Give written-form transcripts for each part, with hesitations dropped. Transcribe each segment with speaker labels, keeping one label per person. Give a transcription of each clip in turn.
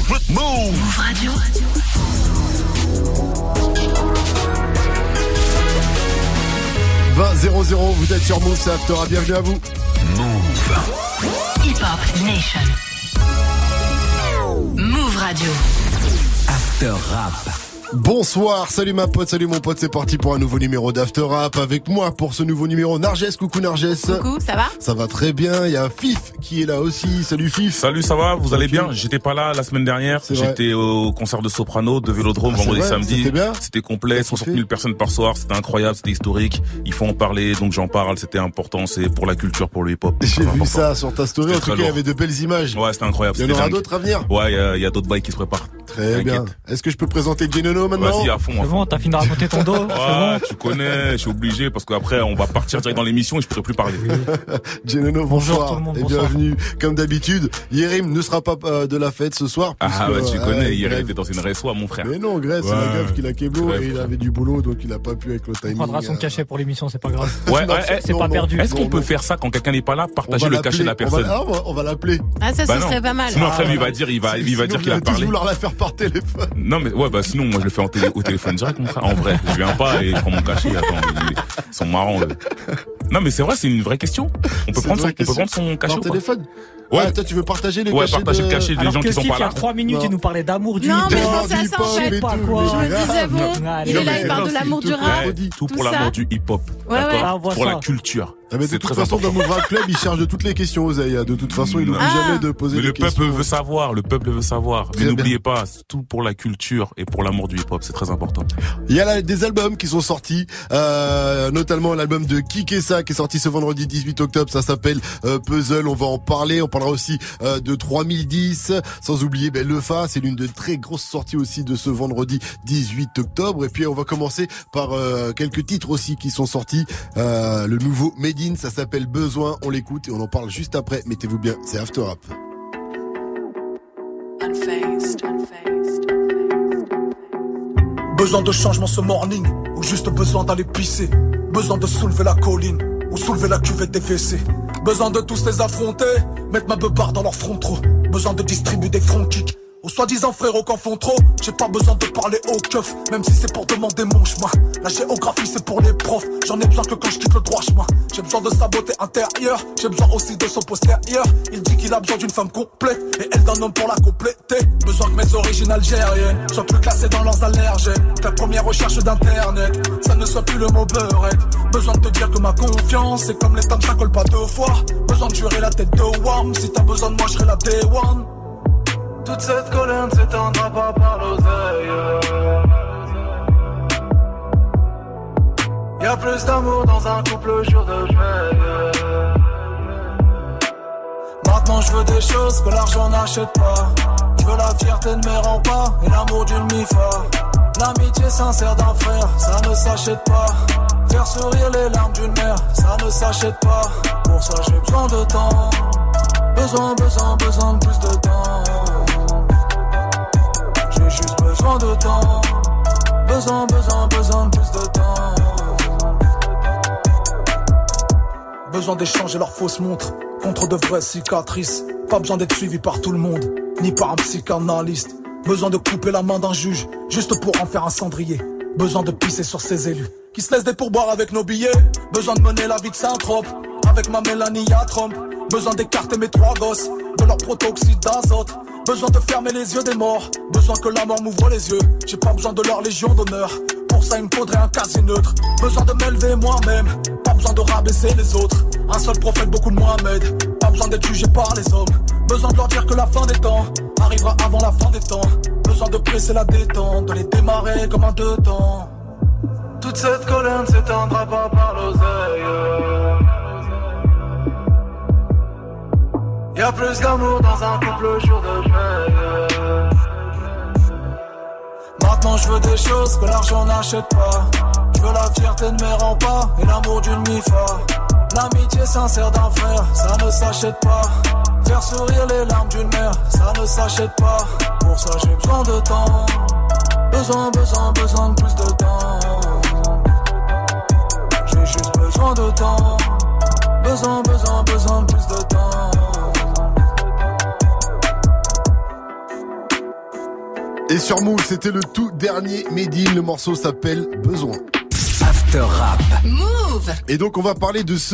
Speaker 1: Move Radio. « 20-0-0, vous êtes sur Move, c'est After, bienvenue à vous.
Speaker 2: Move.
Speaker 3: Hip Hop Nation. Move Radio.
Speaker 2: After Rap.
Speaker 1: Bonsoir, salut ma pote, salut mon pote, c'est parti pour un nouveau numéro d'After Rap. Avec moi pour ce nouveau numéro, Narges. Coucou Narges.
Speaker 4: Coucou, ça va?
Speaker 1: Ça va très bien, il y a Fif qui est là aussi. Salut Fif.
Speaker 5: Salut, ça va, vous allez bien? J'étais pas là la semaine dernière, j'étais au concert de Soprano, de Vélodrome, vendredi samedi.
Speaker 1: C'était bien?
Speaker 5: C'était complet, 60 000 personnes par soir, c'était incroyable, c'était historique. Il faut en parler, donc j'en parle, c'était important, c'est pour la culture, pour le hip-hop.
Speaker 1: J'ai vu ça sur ta story, en tout cas il y avait de belles images.
Speaker 5: Ouais, c'était incroyable.
Speaker 1: Il y en aura d'autres à venir?
Speaker 5: Ouais, il y a d'autres bails qui se préparent.
Speaker 1: Très bien. Est-ce que je peux présenter Genono maintenant?
Speaker 5: Vas-y, à fond.
Speaker 6: C'est bon, t'as fini de raconter ton dos.
Speaker 5: Ouais, tu connais, je suis obligé parce qu'après on va partir direct dans l'émission et je pourrai plus parler.
Speaker 1: Genono,
Speaker 6: bonjour tout le monde,
Speaker 1: et bienvenue. Comme d'habitude, Yérim ne sera pas de la fête ce soir.
Speaker 5: Ah bah tu connais, Yérim était dans une résoie, mon frère.
Speaker 1: Mais non, Grèce, c'est la grève qu'il a kéblo et il avait du boulot donc il a pas pu avec le timing.
Speaker 6: Il prendra son cachet pour l'émission, c'est pas grave.
Speaker 5: Ouais,
Speaker 6: c'est pas perdu.
Speaker 5: Est-ce qu'on peut faire ça quand quelqu'un n'est pas là, partager le cachet de la personne?
Speaker 1: On va l'appeler.
Speaker 4: Ah ça, ce serait pas mal.
Speaker 5: Sinon après lui il va dire, il va dire qu'il a parlé.
Speaker 1: Vouloir la faire par téléphone.
Speaker 5: Non mais ouais, bah sinon moi je le fais au téléphone direct, mon frère. En vrai, je viens pas et je prends mon cachet. Attends, ils sont marrants. Non mais c'est vrai, c'est une vraie question. On peut prendre son cachet
Speaker 1: par téléphone.
Speaker 5: Ouais,
Speaker 1: toi tu veux partager le cachet?
Speaker 5: Ouais, partager le cachet des gens qui sont pas là.
Speaker 6: Il y a 3 minutes, il nous parlait d'amour du
Speaker 4: Non, mais je
Speaker 6: hip-hop.
Speaker 4: pensais à ça en fait. Je me disais bon, il est là, il parle de l'amour du rap.
Speaker 5: Tout pour l'amour du hip-hop. Pour la culture.
Speaker 1: Mais de toute façon, dans Move Rap Club, il charge de toutes les questions, Oseille. De toute façon, il n'oublie jamais de poser des questions.
Speaker 5: Mais le peuple veut savoir. Mais n'oubliez pas, c'est tout pour la culture et pour l'amour du hip-hop, c'est très important.
Speaker 1: Il y a des albums qui sont sortis, notamment l'album de Kikessa qui est sorti ce vendredi 18 octobre, ça s'appelle Puzzle, on va en parler. On parlera aussi de 3010, sans oublier Le Fa, c'est l'une de très grosses sorties aussi de ce vendredi 18 octobre. Et puis on va commencer par quelques titres aussi qui sont sortis. Le nouveau Made in, ça s'appelle Besoin, on l'écoute et on en parle juste après. Mettez-vous bien, c'est After Rap.
Speaker 7: Besoin de changement ce morning, ou juste besoin d'aller pisser. Besoin de soulever la colline, ou soulever la cuvette des WC. Besoin de tous les affronter, mettre ma beubare dans leur front trop. Besoin de distribuer des front kicks aux soi-disant frérots qu'en font trop. J'ai pas besoin de parler au keuf, même si c'est pour demander mon chemin. La géographie c'est pour les profs, j'en ai besoin que quand je quitte le droit chemin. J'ai besoin de sa beauté intérieure, j'ai besoin aussi de son postérieur. Il dit qu'il a besoin d'une femme complète, et elle d'un homme pour la compléter. Besoin que mes origines algériennes soient plus classées dans leurs allergènes. Que la première recherche d'internet, ça ne soit plus le mot beurette. Besoin de te dire que ma confiance, c'est comme les tables, ça colle pas 2 fois. Besoin de jurer la tête de Wham, si t'as besoin de moi je serai la Day One. Toute cette colère ne s'éteindra pas par l'oseille. Y'a plus d'amour dans un couple le jour de veille. Maintenant je veux des choses que l'argent n'achète pas. Je veux la fierté de mes remparts et l'amour d'une mifa. L'amitié sincère d'un frère, ça ne s'achète pas. Faire sourire les larmes d'une mère, ça ne s'achète pas. Pour ça j'ai besoin de temps. Besoin de plus de temps. J'ai juste besoin de temps. Besoin de plus de temps. Besoin d'échanger leurs fausses montres contre de vraies cicatrices. Pas besoin d'être suivi par tout le monde, ni par un psychanalyste. Besoin de couper la main d'un juge, juste pour en faire un cendrier. Besoin de pisser sur ses élus, qui se laissent des pourboires avec nos billets. Besoin de mener la vie de Saint-Trope, avec ma Mélanie à Trump. Besoin d'écarter mes 3 gosses, de leur protoxyde d'azote. Besoin de fermer les yeux des morts, besoin que la mort m'ouvre les yeux. J'ai pas besoin de leur légion d'honneur, pour ça il me faudrait un casier neutre. Besoin de m'élever moi-même, pas besoin de rabaisser les autres. Un seul prophète, beaucoup de Mohamed, pas besoin d'être jugé par les hommes. Besoin de leur dire que la fin des temps arrivera avant la fin des temps. Besoin de presser la détente, de les démarrer comme un 2 temps. Toute cette colère ne s'éteindra pas par l'oseille. Y'a plus d'amour dans un couple le jour de veille. Maintenant je veux des choses que l'argent n'achète pas. Je veux la fierté de mes remparts et l'amour d'une mifa. L'amitié sincère d'un frère, ça ne s'achète pas. Faire sourire les larmes d'une mère, ça ne s'achète pas. Pour ça j'ai besoin de temps. Besoin de plus de temps. J'ai juste besoin de temps. Besoin de plus de temps.
Speaker 1: Et sur Move, c'était le tout dernier Medine. Le morceau s'appelle Besoin.
Speaker 2: After Rap.
Speaker 3: Move.
Speaker 1: Et donc on va parler de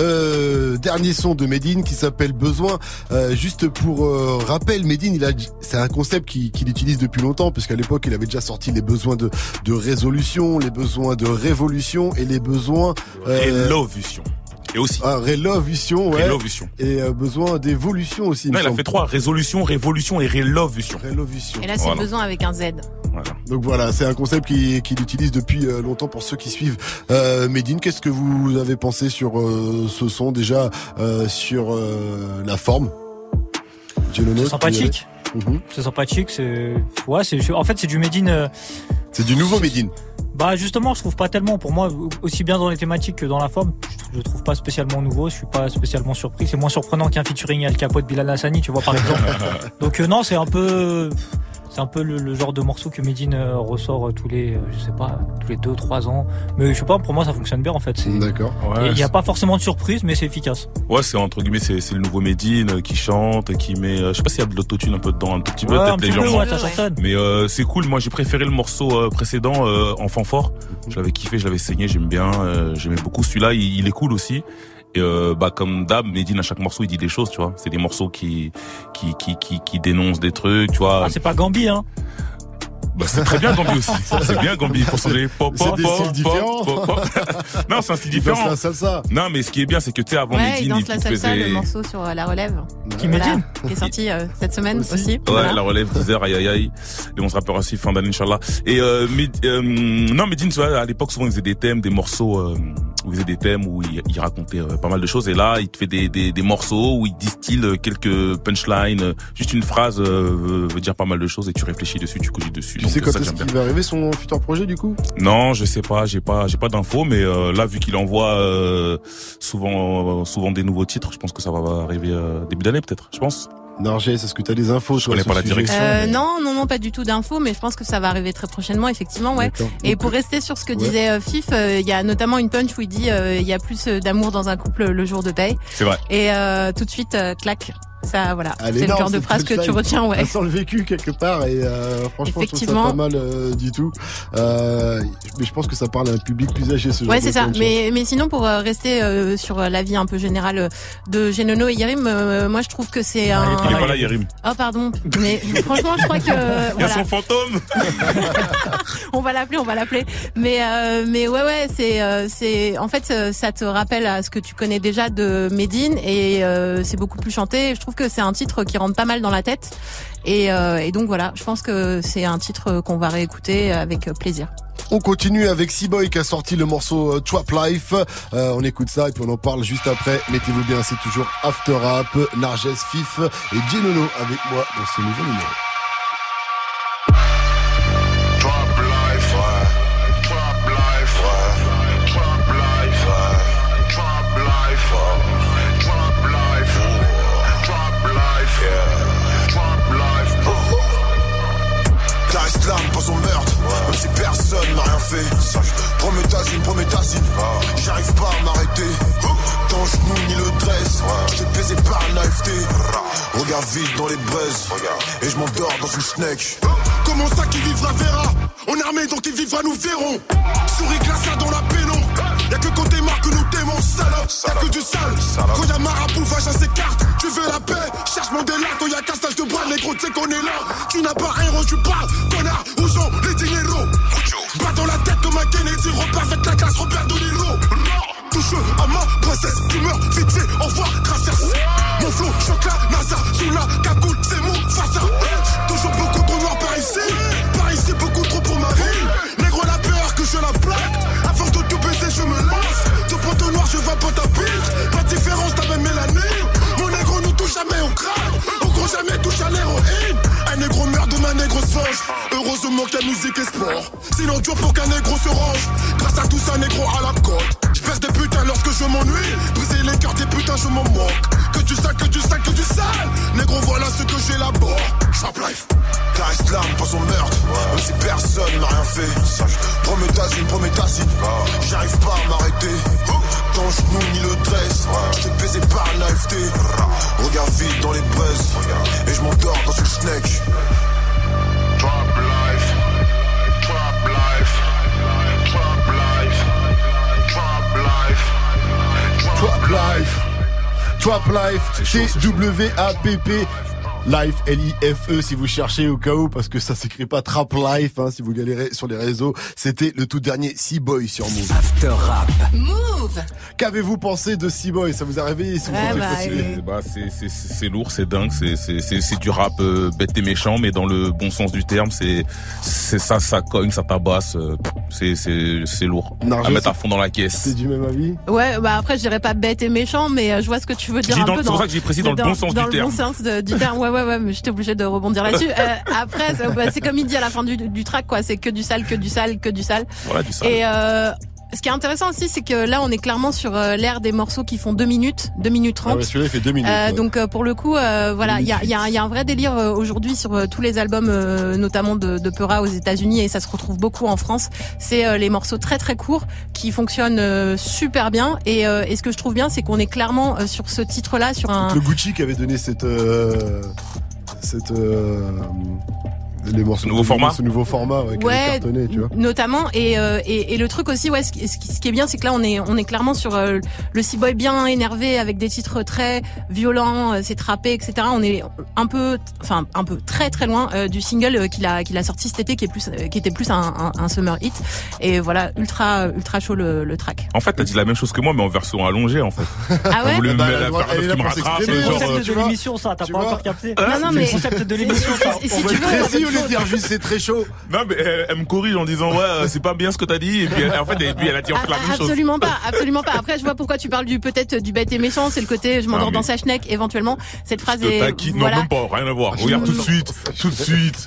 Speaker 1: ce dernier son de Medine qui s'appelle Besoin. Juste pour rappel, Medine, c'est un concept qu'il utilise depuis longtemps, puisqu'à l'époque il avait déjà sorti les besoins de résolution, les besoins de révolution et les besoins
Speaker 5: Révolution. Et aussi.
Speaker 1: Révolution, ouais.
Speaker 5: Révolution.
Speaker 1: Et besoin d'évolution aussi.
Speaker 5: Non, il a fait 3, résolution, révolution et révolution.
Speaker 1: Révolution.
Speaker 4: Et là, c'est
Speaker 5: Voilà.
Speaker 4: besoin avec un Z.
Speaker 5: Voilà.
Speaker 1: Donc voilà, c'est un concept qu'il utilise depuis longtemps pour ceux qui suivent Medine. Qu'est-ce que vous avez pensé sur ce son déjà, sur la forme?
Speaker 6: C'est sympathique. C'est sympathique. En fait, c'est du Medine.
Speaker 1: C'est du nouveau Medine.
Speaker 6: Bah justement, je trouve pas tellement. Pour moi, aussi bien dans les thématiques que dans la forme, je trouve pas spécialement nouveau. Je suis pas spécialement surpris. C'est moins surprenant qu'un featuring Al Capote, Bilal Hassani, tu vois, par exemple. Donc non, c'est un peu le genre de morceau que Medine ressort tous les 2-3 ans. Mais je sais pas, pour moi ça fonctionne bien en fait.
Speaker 1: D'accord.
Speaker 5: Ouais,
Speaker 6: il y a pas forcément de surprise, mais c'est efficace.
Speaker 5: Ouais, c'est entre guillemets, c'est le nouveau Medine qui chante, qui met, je sais pas s'il y a de l'autotune un peu dedans, un tout petit peu,
Speaker 6: Ouais, un
Speaker 5: peut-être
Speaker 6: petit peu,
Speaker 5: légèrement.
Speaker 6: ouais, ça chantonne.
Speaker 5: Mais c'est cool. Moi, j'ai préféré le morceau précédent, Enfant fort. Je l'avais kiffé, je l'avais saigné, j'aime bien. J'aimais beaucoup celui-là. Il est cool aussi. Et comme d'hab, Medine à chaque morceau il dit des choses, tu vois. C'est des morceaux qui dénoncent des trucs, tu vois.
Speaker 6: Ah, c'est pas Gambi, hein.
Speaker 5: Bah c'est très bien Gambi aussi. C'est bien Gambi pour sonner pop
Speaker 1: C'est
Speaker 5: pop
Speaker 1: des styles différents.
Speaker 5: pop. Non, c'est un style
Speaker 1: Il danse
Speaker 5: différent.
Speaker 1: la salsa.
Speaker 5: Non, mais ce qui est bien, c'est que tu sais avant
Speaker 4: Ouais, il
Speaker 5: Medine,
Speaker 4: danse
Speaker 5: il
Speaker 4: la
Speaker 5: te
Speaker 4: salsa,
Speaker 5: faisait
Speaker 4: le morceau sur la relève.
Speaker 6: Qui Medine
Speaker 4: Qui est sorti cette semaine aussi.
Speaker 5: Ouais,
Speaker 4: Voilà.
Speaker 5: la relève 10h, aïe aïe aïe. Les 11 rappeurs aussi, fin d'année, Inch'Allah. Et non, Medine, tu vois, à l'époque, souvent, il faisait des thèmes, des morceaux, où il faisait des thèmes où il racontait pas mal de choses. Et là, il te fait des morceaux où il distille quelques punchlines. Juste une phrase veut dire pas mal de choses et tu réfléchis dessus, tu cogites dessus.
Speaker 1: Tu
Speaker 5: Donc,
Speaker 1: sais quand
Speaker 5: ça,
Speaker 1: est-ce
Speaker 5: j'aime bien.
Speaker 1: qu'il va arriver son futur projet du coup?
Speaker 5: Non, je sais pas, j'ai pas d'infos, mais là, vu qu'il envoie souvent des nouveaux titres, je pense que ça va arriver début d'année peut-être, je pense.
Speaker 1: Nargès, est-ce que tu as des infos?
Speaker 5: Je connais pas la direction.
Speaker 4: Non, pas du tout d'infos, mais je pense que ça va arriver très prochainement, effectivement, ouais.
Speaker 1: D'accord.
Speaker 4: Et
Speaker 1: Donc,
Speaker 4: pour rester sur ce que disait Fif, il y a notamment une punch où il dit il y a plus d'amour dans un couple le jour de paye.
Speaker 5: C'est vrai.
Speaker 4: Et tout de suite, clac. Ça, voilà.
Speaker 1: elle est
Speaker 4: C'est le
Speaker 1: énorme,
Speaker 4: genre de
Speaker 1: cette
Speaker 4: phrase que tu
Speaker 1: punchline.
Speaker 4: retiens, ouais.
Speaker 1: Elle sent le vécu quelque part et franchement je trouve
Speaker 4: Effectivement.
Speaker 1: ça pas mal du tout. Mais je pense que ça parle à un public plus âgé ce genre
Speaker 4: Ouais,
Speaker 1: de
Speaker 4: c'est ça.
Speaker 1: punch.
Speaker 4: Mais sinon, pour rester sur la vie un peu générale de Genono et Yerim, moi je trouve que c'est un.
Speaker 5: Il est pas là, Yerim.
Speaker 4: Oh pardon, mais franchement, je crois que
Speaker 5: Il y a
Speaker 4: voilà,
Speaker 5: son fantôme.
Speaker 4: on va l'appeler. Mais ouais, c'est en fait ça te rappelle à ce que tu connais déjà de Medine et c'est beaucoup plus chanté. Je trouve que c'est un titre qui rentre pas mal dans la tête et donc voilà, je pense que c'est un titre qu'on va réécouter avec plaisir.
Speaker 1: On continue avec C-Boy qui a sorti le morceau Trap Life. On écoute ça et puis on en parle juste après. Mettez-vous bien, c'est toujours After Rap, Narges, Fif et Genono avec moi dans ce nouveau numéro.
Speaker 8: Pour son meurtre, même si personne n'a rien fait. Promets tasine, j'arrive pas à m'arrêter. Ton genou ni le dresse, j'étais baisé par un AFT. Regarde vite dans les braises, et je m'endors dans une schneck. Comment ça qui vivra verra? On est armé donc qui vivra nous verrons. Souris glacée dans la pénombre. Y'a que quand t'es marre que nous t'aimons, salope. Y'a que du sale. Quand y'a marabouvage à ses cartes, tu veux la paix, cherche Mandela. Quand y'a cassage de bras, négro, tu sais qu'on est là. Tu n'as pas un héros, tu parles, connard. Où sont les dineros? Bats dans la tête comme un Kennedy, repars avec la classe, Robert De Niro. Touche à ma princesse, tu meurs vite fait, au revoir, gracias. Mon flow choque la NASA, sous la cagoule, c'est mon face. Toujours beaucoup trop noir par ici beaucoup trop pour Marie. Négro la peur que je la plaque, à force de tout baiser je me lance. De poteau noir je vais pas ta bite, pas de différence t'as même mélanine. Mon négro nous touche jamais au crâne, au gros jamais touche à l'héroïne. Un négro meurt de ma négro se venge, heureusement qu'il y a musique et sport. Sinon dur pour qu'un négro se range, grâce à tout ça négro à la côte. Je perds des putains lorsque je m'ennuie, briser les cœurs des putains je m'en moque. Que du sale, négro voilà ce que j'élabore. Trap Life, caresse l'âme pour son meurtre, même si personne n'a rien fait. Promets tasine, j'arrive pas à m'arrêter. Ton genou ni le dresse, j'étais baisé par un AFT. Regarde vite dans les braises, et je m'endors dans une schneck. Trap Life.
Speaker 1: Trap Life, T-W-A-P-P. Life, L-I-F-E, si vous cherchez au cas où, parce que ça s'écrit pas Trap Life, hein, si vous galérez sur les réseaux. C'était le tout dernier C-Boy sur Move.
Speaker 2: After Rap.
Speaker 3: Move.
Speaker 1: Qu'avez-vous pensé de C-Boy? Ça vous a réveillé si vous
Speaker 5: C'est lourd, c'est dingue, c'est du rap bête et méchant, mais dans le bon sens du terme, c'est ça cogne, ça tabasse, c'est lourd.
Speaker 1: Narges,
Speaker 5: à mettre à fond dans la caisse.
Speaker 1: C'est du même avis?
Speaker 4: Ouais, bah après je dirais pas bête et méchant, mais je vois ce que tu veux dire un peu.
Speaker 5: C'est pour ça que j'ai précisé dans le bon sens du terme.
Speaker 4: Dans le bon sens du terme, ouais, mais j'étais obligée de rebondir là-dessus. Après, c'est comme il dit à la fin du track, quoi. C'est que du sale.
Speaker 5: Voilà, du sale.
Speaker 4: Et ce qui est intéressant aussi, c'est que là, on est clairement sur l'ère des morceaux qui font 2 minutes 30.
Speaker 1: Ah ouais, celui-là, il fait 2 minutes. Ouais.
Speaker 4: Donc pour le coup, voilà, il y a un vrai délire aujourd'hui sur tous les albums, notamment de Peura aux États-Unis, et ça se retrouve beaucoup en France. C'est les morceaux très très courts qui fonctionnent super bien. Et ce que je trouve bien, c'est qu'on est clairement sur ce titre-là, sur un.
Speaker 1: Le Gucci qui avait donné les morceaux, ce nouveau format qui avait cartonné, tu vois.
Speaker 4: Notamment et le truc aussi, ouais, ce qui est bien, c'est que là on est clairement sur le C-Boy bien énervé avec des titres très violents, c'est trappé, etc. On est un peu très très loin du single qu'il a sorti cet été, qui était plus un summer hit. Et voilà, ultra chaud le track.
Speaker 5: En fait, t'as dit la même chose que moi, mais en version allongée, en fait.
Speaker 4: Ah ouais.
Speaker 5: Vous voulez me rattrape,
Speaker 6: c'est le concept de l'émission, ça. T'as pas encore capté.
Speaker 4: Non, mais
Speaker 6: le concept de l'émission, ça.
Speaker 4: Si tu veux.
Speaker 1: Au lieu de dire juste c'est très chaud.
Speaker 5: Non, mais elle me corrige en disant c'est pas bien ce que t'as dit, et puis elle a dit en fait la même chose.
Speaker 4: Absolument pas. Après, je vois pourquoi tu parles peut-être du bête et méchant, c'est le côté je m'endors dans sa schneck éventuellement. Cette phrase est
Speaker 5: non, même pas, rien à voir. Regarde tout de suite.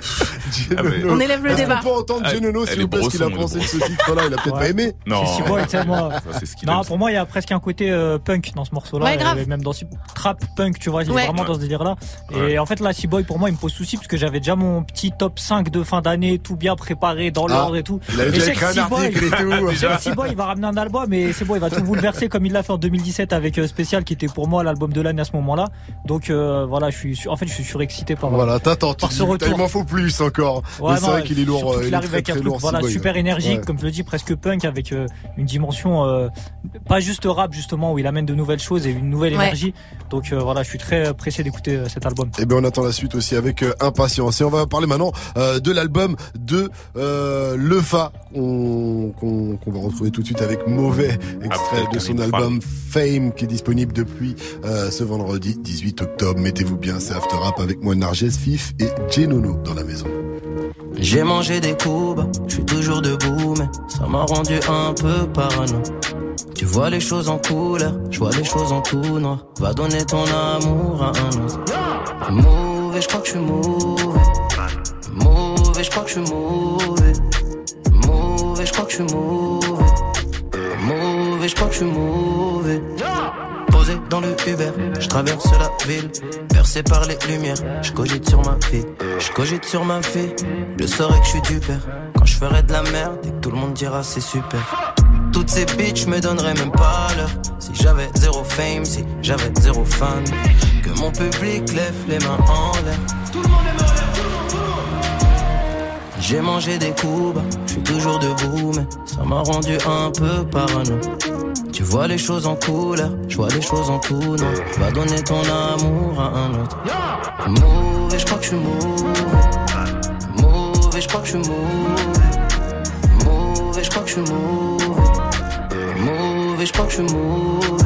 Speaker 4: On élève le débat.
Speaker 1: On peut entendre Genono, s'il vous plaît, ce qu'il a pensé de ce titre-là. Il a peut-être pas aimé.
Speaker 5: Non.
Speaker 6: Non, pour moi, il y a presque un côté punk dans ce morceau-là.
Speaker 4: Ouais, grave.
Speaker 6: Et même dans trap punk, tu vois, il est vraiment dans ce délire-là. Et en fait, là, C-Boy, pour moi, il me pose souci parce que j'avais déjà mon petit top 5 de fin d'année, tout bien préparé dans l'ordre et tout.
Speaker 1: Il avait déjà écrit un article et tout.
Speaker 6: C-Boy, il va ramener un album et c'est bon, il va tout bouleverser comme il l'a fait en 2017 avec Spécial, qui était pour moi l'album de l'année à ce moment-là. Donc, voilà, je suis surexcité par ce retour.
Speaker 1: Il m'en faut plus encore.
Speaker 6: Ouais,
Speaker 1: c'est vrai qu'il est lourd.
Speaker 6: Il arrive avec un truc super énergique, comme je le dis, presque punk, avec une dimension pas juste rap justement, où il amène de nouvelles choses et une nouvelle énergie. Donc voilà, je suis très pressé d'écouter cet album.
Speaker 1: Et ben on attend la suite aussi avec impatience. Et on va parler maintenant de l'album de Lefa qu'on va retrouver tout de suite avec Mauvais, extrait de son album Fame, qui est disponible depuis ce vendredi 18 octobre. Mettez-vous bien, c'est After Rap avec moi, Narges, Fif et Genono dans la maison.
Speaker 9: J'ai mangé des coups, je suis toujours debout, mais ça m'a rendu un peu parano. Tu vois les choses en couleur, je vois les choses en tout noir. Va donner ton amour à un autre. Mauvais, je crois que je suis mauvais. Mauvais, je crois que je suis mauvais. Mauvais, je crois que je suis mauvais. Mauvais, je crois que je suis mauvais. Posé dans le Uber, je traverse la ville, bercé par les lumières, je cogite sur ma vie, je saurai que je suis du père, quand je ferai de la merde et que tout le monde dira c'est super. Toutes ces bitches me donneraient même pas l'heure, si j'avais zéro fame, si j'avais zéro fan, que mon public lève les mains en l'air. Tout le monde est dans l'air, j'ai mangé des coups, je suis toujours debout, mais ça m'a rendu un peu parano. Tu vois les choses en couleur, je vois les choses en tout noir. Va donner ton amour à un autre. Mauvais, je crois que je suis mauvais. Mauvais, je crois que je suis mauvais. Mauvais, je crois que je suis mauvais. Mauvais, je crois que je suis mauvais.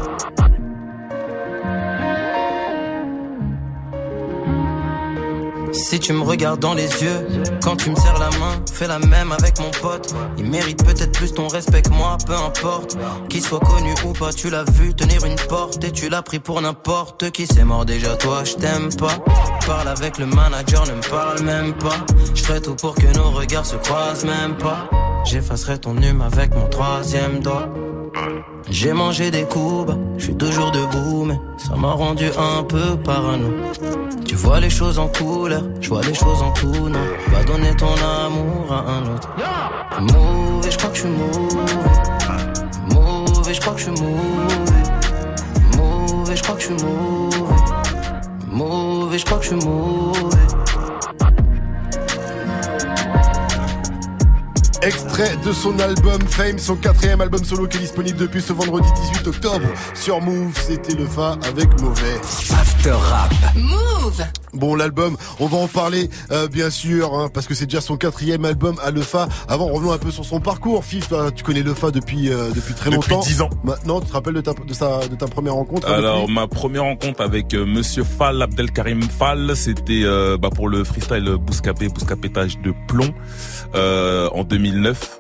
Speaker 9: Si tu me regardes dans les yeux, quand tu me serres la main, fais la même avec mon pote. Il mérite peut-être plus ton respect que moi, peu importe. Qu'il soit connu ou pas, tu l'as vu tenir une porte et tu l'as pris pour n'importe qui. C'est mort déjà, toi, je t'aime pas. Parle avec le manager, ne me parle même pas. Je ferai tout pour que nos regards se croisent même pas. J'effacerai ton hume avec mon troisième doigt. J'ai mangé des coups, je suis toujours debout, mais ça m'a rendu un peu parano. Tu vois les choses en couleur, je vois les choses en tout noir. Va donner ton amour à un autre. Mauvais, je crois que je suis mauvais. Mauvais, je crois que je suis mauvais. Mauvais, je crois que je suis mauvais. Mauvais, je crois que je suis mauvais.
Speaker 1: Extrait de son album Fame, son 4e album solo qui est disponible depuis ce vendredi 18 octobre sur Move. C'était le Fa avec Mauvais.
Speaker 2: After Rap.
Speaker 3: Move.
Speaker 1: Bon, l'album, on va en parler bien sûr, hein, parce que c'est déjà son 4e album à Lefa. Avant, revenons un peu sur son parcours. Fif, tu connais Lefa depuis très longtemps.
Speaker 5: Depuis 10 ans.
Speaker 1: Maintenant, tu te rappelles de ta première rencontre?
Speaker 5: Alors, ma première rencontre avec Monsieur Fall, Abdelkarim Fall, c'était pour le freestyle Bouscapétage de plomb en 2009.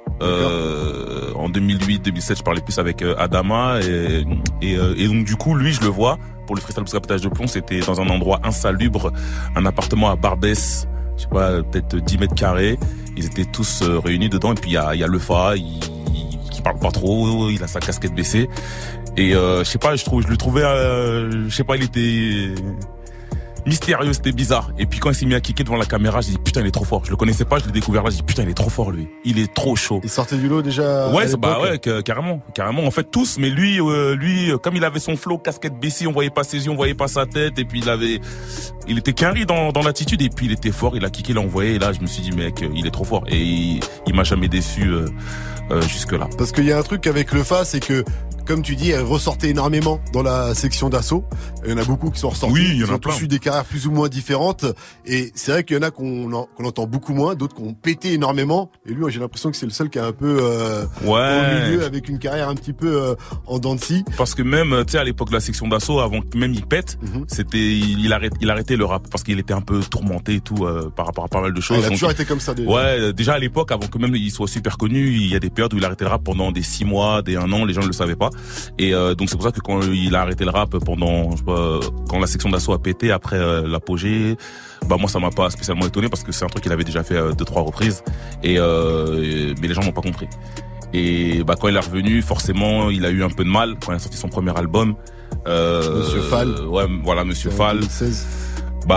Speaker 5: En 2008-2007, je parlais plus avec Adama et donc du coup, lui, je le vois. Pour le freestyle Bouscapétage de plomb, c'était dans un endroit insalubre, un appartement à Barbès, je sais pas, peut-être 10 mètres carrés. Ils étaient tous réunis dedans et puis il y a Lefa, qui parle pas trop, il a sa casquette baissée et je sais pas, je le trouvais, je sais pas, il était mystérieux, c'était bizarre. Et puis quand il s'est mis à kicker devant la caméra, j'ai dit putain, il est trop fort. Je le connaissais pas, je l'ai découvert là, j'ai dit putain, il est trop fort lui. Il est trop chaud.
Speaker 1: Il sortait du lot déjà.
Speaker 5: Ouais, carrément. En fait tous, mais lui comme il avait son flow, casquette baissée, on voyait pas ses yeux, on voyait pas sa tête et puis il était carré dans l'attitude et puis il était fort, il a kické, il a envoyé et là je me suis dit mec, il est trop fort et il m'a jamais déçu jusque là.
Speaker 1: Parce qu'il y a un truc avec le Fa, c'est que comme tu dis, elle ressortait énormément dans la section d'assaut. Il y en a beaucoup qui sont ressortis.
Speaker 5: Oui, il y en a
Speaker 1: ils ont
Speaker 5: plein.
Speaker 1: tous eu des carrières plus ou moins différentes. Et c'est vrai qu'il y en a qu'on entend beaucoup moins, d'autres qui ont pété énormément. Et lui, j'ai l'impression que c'est le seul qui est un peu au milieu avec une carrière un petit peu en dents de scie.
Speaker 5: Parce que même, tu sais, à l'époque de la section d'assaut, avant que même il pète, il arrêtait le rap parce qu'il était un peu tourmenté et tout par rapport à pas mal de choses.
Speaker 1: Il a toujours été comme ça déjà.
Speaker 5: Ouais, déjà à l'époque, avant que même il soit super connu, il y a des périodes où il arrêtait le rap pendant des 6 mois, des 1 an, les gens ne le savaient pas. Et donc c'est pour ça que quand il a arrêté le rap pendant, je sais pas, quand la section d'assaut a pété après l'apogée, moi ça m'a pas spécialement étonné parce que c'est un truc qu'il avait déjà fait 2-3 reprises et mais les gens n'ont pas compris. Et quand il est revenu, forcément, il a eu un peu de mal quand il a sorti son premier album.
Speaker 1: Monsieur Fall.
Speaker 5: Ouais, voilà, Monsieur Fall.
Speaker 1: 2016.
Speaker 5: Il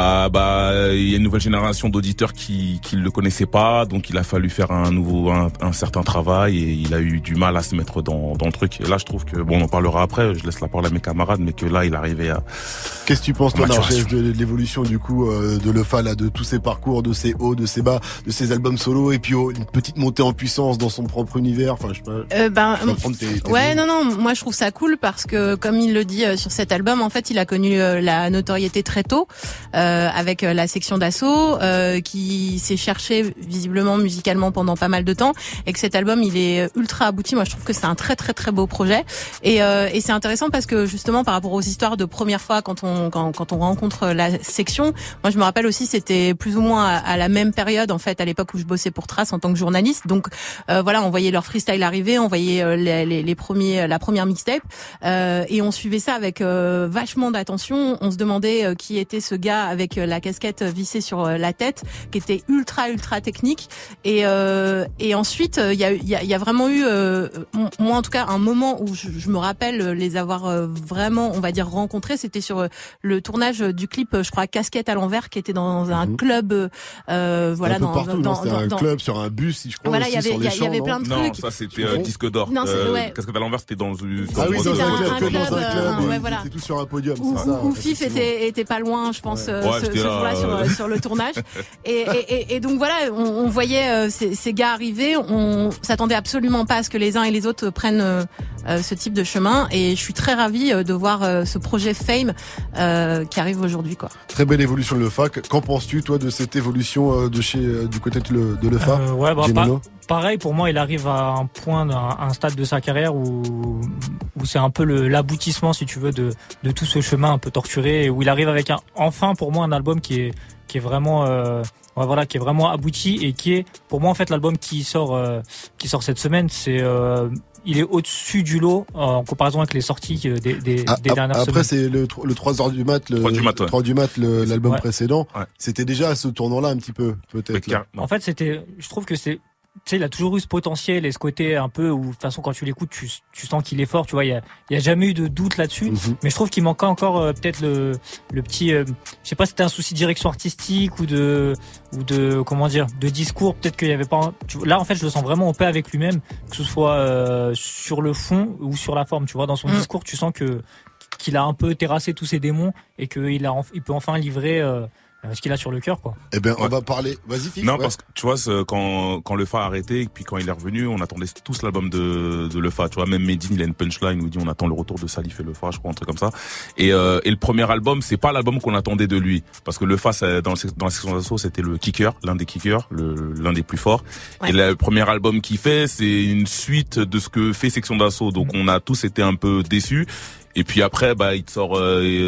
Speaker 5: y a une nouvelle génération d'auditeurs qui le connaissaient pas, donc il a fallu faire un certain travail et il a eu du mal à se mettre dans le truc. Et là, je trouve que on en parlera après. Je laisse la parole à mes camarades, mais que là, il arrivait à.
Speaker 1: Qu'est-ce que tu penses, toi, Narges, de l'évolution du coup de Lefa, là, de tous ses parcours, de ses hauts, de ses bas, de ses albums solo, et puis une petite montée en puissance dans son propre univers. Enfin, je sais pas.
Speaker 4: Non. Moi, je trouve ça cool parce que, comme il le dit sur cet album, en fait, il a connu la notoriété très tôt. Avec la section d'assaut qui s'est cherché visiblement musicalement pendant pas mal de temps et que cet album il est ultra abouti. Moi je trouve que c'est un très très très beau projet et c'est intéressant parce que justement par rapport aux histoires de première fois quand on rencontre la section, moi je me rappelle aussi c'était plus ou moins à la même période en fait à l'époque où je bossais pour Trace en tant que journaliste. Donc on voyait leur freestyle arriver, on voyait la première mixtape et on suivait ça avec vachement d'attention. On se demandait qui était ce gars avec la casquette vissée sur la tête, qui était ultra technique. Et ensuite, il y a vraiment eu, moi en tout cas, un moment où je me rappelle les avoir vraiment, on va dire, rencontrés. C'était sur le tournage du clip, je crois, Casquette à l'envers, qui était dans un club,
Speaker 1: un peu partout, c'était un club sur un bus, si je crois.
Speaker 4: Voilà,
Speaker 1: il y
Speaker 4: avait plein de trucs.
Speaker 5: Non, ça c'était Disque d'or.
Speaker 4: Non,
Speaker 5: Casquette à l'envers, c'était dans une.
Speaker 1: Ah oui,
Speaker 4: c'était
Speaker 1: un club.
Speaker 4: Voilà.
Speaker 1: C'était tout sur un podium.
Speaker 4: Où Fif était pas loin, je pense. Ce jour-là sur le tournage et donc voilà on voyait ces gars arriver, on s'attendait absolument pas à ce que les uns et les autres prennent ce type de chemin et je suis très ravie de voir ce projet Fame qui arrive aujourd'hui quoi.
Speaker 1: Très belle évolution de Lefa. Qu'en penses-tu toi de cette évolution du côté de Lefa?
Speaker 6: Pareil, pour moi, il arrive à un point, un stade de sa carrière où c'est un peu l'aboutissement, si tu veux, de tout ce chemin un peu torturé, où il arrive avec enfin, pour moi, un album qui est vraiment, qui est vraiment abouti et qui est, pour moi, en fait, l'album qui sort cette semaine, il est au-dessus du lot en comparaison avec les sorties des dernières semaines.
Speaker 1: Après, c'est le 3h du mat, 3 du mat, l'album précédent. Ouais. C'était déjà à ce tournant-là un petit peu, peut-être.
Speaker 6: En fait, je trouve que tu sais, il a toujours eu ce potentiel et ce côté un peu où, de toute façon, quand tu l'écoutes, tu sens qu'il est fort, tu vois, il y a jamais eu de doute là-dessus. Mais je trouve qu'il manquait encore, peut-être le petit, je sais pas si c'était un souci de direction artistique ou de comment dire, de discours, peut-être qu'il y avait pas, là, en fait, je le sens vraiment en paix avec lui-même, que ce soit, sur le fond ou sur la forme, tu vois, dans son discours, tu sens qu'il a un peu terrassé tous ses démons et qu'il peut enfin livrer, ce qu'il a sur le cœur, quoi.
Speaker 1: Eh ben, on va parler. Vas-y, Fif.
Speaker 5: Non, parce que tu vois, quand Lefa a arrêté, et puis quand il est revenu, on attendait tous l'album de Lefa. Tu vois, même Medine, il a une punchline où il dit on attend le retour de Salif et Lefa, je crois, un truc comme ça. Et le premier album, c'est pas l'album qu'on attendait de lui, parce que Lefa, dans la section d'assaut, c'était le kicker, l'un des kickers, l'un des plus forts. Ouais. Et le premier album qu'il fait, c'est une suite de ce que fait section d'assaut. Donc on a tous été un peu déçus. Et puis après, il sort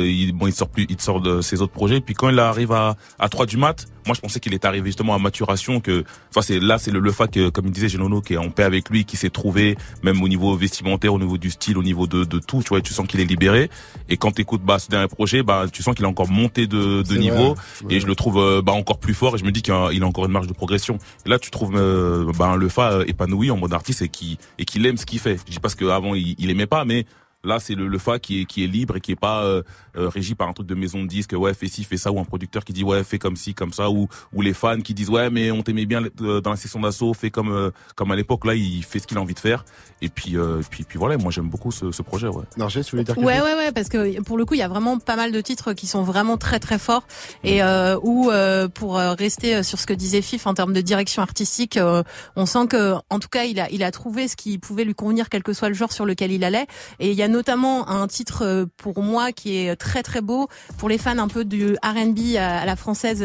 Speaker 5: de ses autres projets. Puis quand il arrive à 3 du mat, moi je pensais qu'il était arrivé justement à maturation, que, enfin c'est le Lefa que, comme il disait Genono, qui est en paix avec lui, qui s'est trouvé, même au niveau vestimentaire, au niveau du style, au niveau de tout, tu vois, tu sens qu'il est libéré. Et quand t'écoutes, ce dernier projet, tu sens qu'il a encore monté de niveau. Ouais. Et je le trouve, encore plus fort, et je me dis qu'il a encore une marge de progression. Et là, tu trouves, un Lefa épanoui en mode artiste et qu'il aime ce qu'il fait. Je dis pas qu'avant il aimait pas, mais là, c'est le Lefa qui est libre et qui est pas régi par un truc de maison de disque. Ouais, fais ci, fais ça, ou un producteur qui dit ouais, fais comme ci, comme ça, ou les fans qui disent ouais, mais on t'aimait bien dans la section d'assaut, fais comme à l'époque. Là, il fait ce qu'il a envie de faire. Et puis voilà, moi j'aime beaucoup ce projet. Ouais.
Speaker 1: Narges, tu voulais dire quelque chose ?
Speaker 4: Ouais, parce que pour le coup, il y a vraiment pas mal de titres qui sont vraiment très très forts et pour rester sur ce que disait Fif en termes de direction artistique, on sent que en tout cas, il a trouvé ce qui pouvait lui convenir, quel que soit le genre sur lequel il allait. Et il y a notamment un titre pour moi qui est très très beau pour les fans un peu du R&B à la française,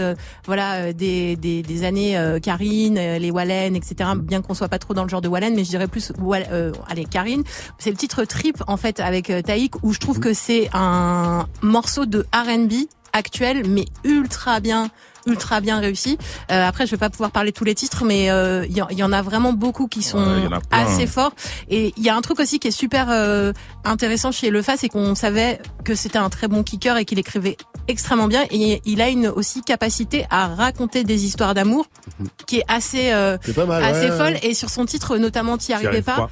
Speaker 4: des années Karine, les Wallen, etc. Bien qu'on soit pas trop dans le genre de Wallen, mais je dirais plus Karine. C'est le titre Trip en fait avec Taïk, où je trouve que c'est un morceau de R&B actuel mais ultra bien réussi. Après, je vais pas pouvoir parler de tous les titres, mais il y en a vraiment beaucoup qui sont assez forts. Et il y a un truc aussi qui est super intéressant chez Lefa, c'est qu'on savait que c'était un très bon kicker et qu'il écrivait extrêmement bien. Et il a une aussi capacité à raconter des histoires d'amour qui est assez folle. Et sur son titre, notamment, T'y arrivais pas.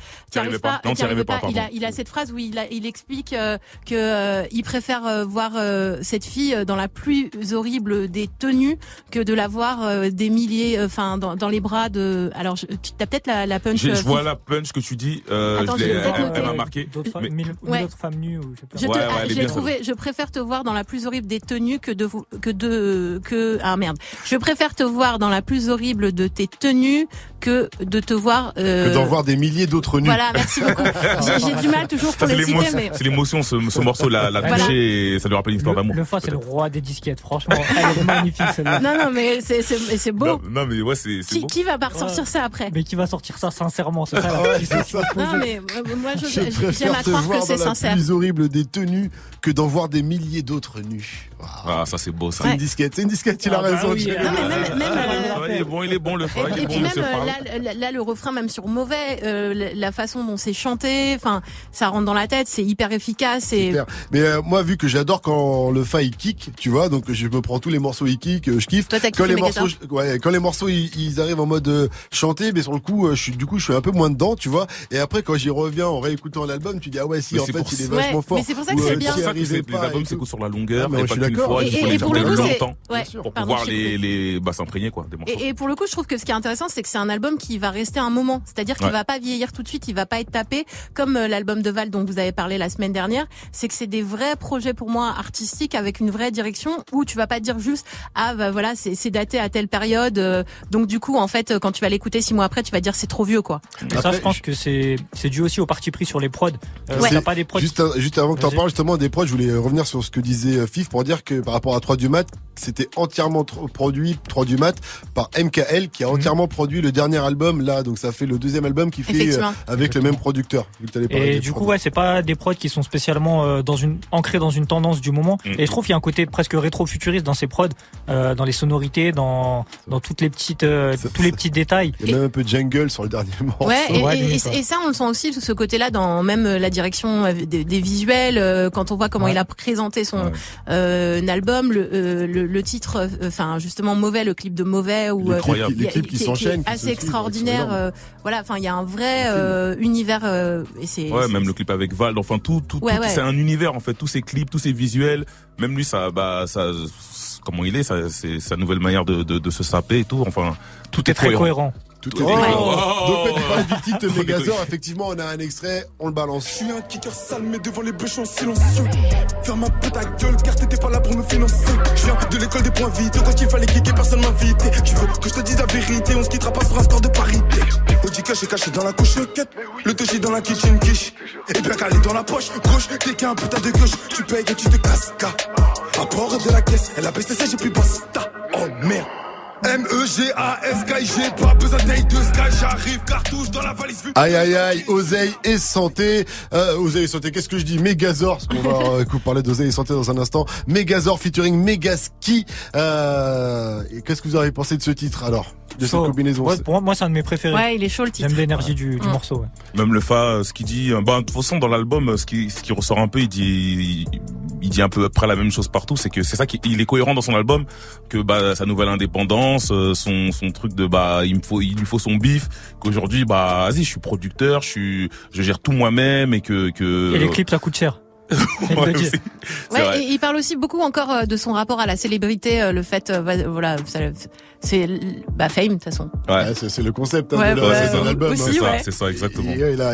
Speaker 4: Il a cette phrase où il explique que il préfère voir cette fille dans la plus horrible des tenues que de la voir des milliers, dans les bras de. Alors, tu as peut-être la punch.
Speaker 5: Je vois la punch que tu dis.
Speaker 4: Attends,
Speaker 5: elle m'a marqué.
Speaker 6: D'autres femmes nues. Ou je sais pas.
Speaker 4: J'ai trouvé. Je préfère te voir dans la plus horrible des tenues Je préfère te voir dans la plus horrible de tes tenues que de te voir.
Speaker 1: Que d'en voir des milliers d'autres nus.
Speaker 4: Voilà, merci beaucoup. J'ai du mal toujours pour les citer, mais.
Speaker 5: C'est l'émotion, ce morceau l'a touché, et ça lui rappelle une histoire d'amour.
Speaker 6: Le Lefa, c'est le roi des disquettes, franchement. Elle est magnifique, celle-là.
Speaker 4: Non, mais c'est beau.
Speaker 5: Non, mais ouais, c'est beau.
Speaker 4: Qui va pas ressortir ça après?
Speaker 6: Mais qui va sortir ça sincèrement, c'est ça
Speaker 4: Non, mais moi, j'aime à croire que c'est sincère.
Speaker 1: C'est plus horrible des tenues que d'en voir des milliers d'autres nus. Wow.
Speaker 5: Ah, ça c'est beau, ça.
Speaker 1: C'est une disquette, il a raison.
Speaker 5: Il est bon, le Lefa.
Speaker 4: Et puis même, là, le refrain, même sur Mauvais, la façon dont c'est chanté, ça rentre dans la tête, c'est hyper efficace.
Speaker 1: Mais moi, vu que j'adore quand Lefa il kick, tu vois, donc je me prends tous les morceaux il kick, je kiffe.
Speaker 4: Toi, t'as kiffé
Speaker 1: quand les morceaux ils arrivent en mode chanté, mais sur le coup, je suis un peu moins dedans, tu vois. Et après, quand j'y reviens en réécoutant l'album, tu dis ah ouais, si, en fait, il est vachement fort.
Speaker 4: Mais c'est pour ça que c'est bien.
Speaker 5: Les albums s'écoutent sur la longueur,
Speaker 1: mais
Speaker 5: pas qu'une fois. Il faut les écouter longtemps pour pouvoir s'imprégner, quoi, des morceaux.
Speaker 4: Et pour le coup, je trouve que ce qui est intéressant, c'est que c'est un album qui va rester un moment. C'est-à-dire qu'il va pas vieillir tout de suite, il va pas être tapé comme l'album de Val dont vous avez parlé la semaine dernière. C'est que c'est des vrais projets pour moi artistiques avec une vraie direction où tu vas pas dire juste c'est daté à telle période. Donc du coup, en fait, quand tu vas l'écouter 6 mois après, tu vas dire c'est trop vieux, quoi.
Speaker 6: Et ça, je pense que c'est dû aussi au parti pris sur les prods. T'as pas des prods.
Speaker 1: Juste avant que t'en parles justement des prods, je voulais revenir sur ce que disait Fif pour dire que par rapport à 3 du mat, c'était entièrement produit 3 du mat par MKL qui a entièrement produit le dernier album là, donc ça fait le deuxième album qu'il fait avec le même producteur.
Speaker 6: Et du coup, c'est pas des prods qui sont spécialement ancrés dans une tendance du moment. Et je trouve qu'il y a un côté presque rétro-futuriste dans ces prods, dans les sonorités, dans toutes les petites, tous les petits détails.
Speaker 1: Il y a même un peu de jungle sur le dernier morceau.
Speaker 4: Et ça, on le sent aussi de ce côté-là dans même la direction des visuels, quand on voit comment il a présenté son album, le titre, justement Mauvais, le clip de Mauvais, ou
Speaker 1: les clips qui s'enchaînent,
Speaker 4: assez extraordinaire. Il y a un vrai univers. Et c'est
Speaker 5: même le clip avec Val. Enfin, tout c'est un univers en fait. Tous ces clips, tous ces visuels. Même lui, ça, comment il est, c'est sa nouvelle manière de se saper et tout. Enfin, tout est
Speaker 6: très cohérent.
Speaker 1: Tout est
Speaker 5: Oh.
Speaker 1: déclaré.
Speaker 5: Oh.
Speaker 1: Donc quand tu parlais du titre Megazord, effectivement on a un extrait, on le balance.
Speaker 8: Je suis un kicker sale mais devant les bûchons silencieux. Ferme un peu ta gueule car t'étais pas là pour me financer. Je viens de l'école des points vides, quand il fallait kicker personne m'invitait. Tu veux que je te dise la vérité, on se quittera pas sur un score de parité. Audi caché caché dans la couche quête, le touchy dans la kitchen quiche. Et bien calé dans la poche gauche, t'es un putain de gauche. Tu payes et tu te casses. À bord de la caisse, elle a PCC, j'ai plus basta. Oh merde. M-E-G-A-S-K, j'ai pas besoin d'aide de Sky, j'arrive, cartouche dans la valise.
Speaker 1: Aïe aïe aïe, oseille et santé. Oseille et santé, qu'est-ce que je dis? Megazord, parce qu'on va parler d'oseille et santé dans un instant. Megazord featuring Megaski. Et qu'est-ce que vous avez pensé de ce titre alors? De cette combinaison?
Speaker 6: Ouais, pour moi, c'est un de mes préférés.
Speaker 4: Ouais, il est chaud le titre.
Speaker 6: J'aime l'énergie du morceau. Ouais.
Speaker 5: Même le fa, ce qu'il dit, de toute façon dans l'album, ce qui ressort un peu, il dit un peu près la même chose partout, c'est que c'est ça qu'il est cohérent dans son album, que sa nouvelle indépendance, son truc de il lui faut son bif, qu'aujourd'hui vas-y, je suis producteur, je gère tout moi-même et que
Speaker 6: et les clips ça coûte cher.
Speaker 5: Ouais,
Speaker 4: et il parle aussi beaucoup encore de son rapport à la célébrité, le fait voilà, c'est fame de toute façon.
Speaker 1: Ouais, c'est le concept
Speaker 4: ouais,
Speaker 1: de l'album.
Speaker 4: Aussi,
Speaker 5: c'est ça exactement.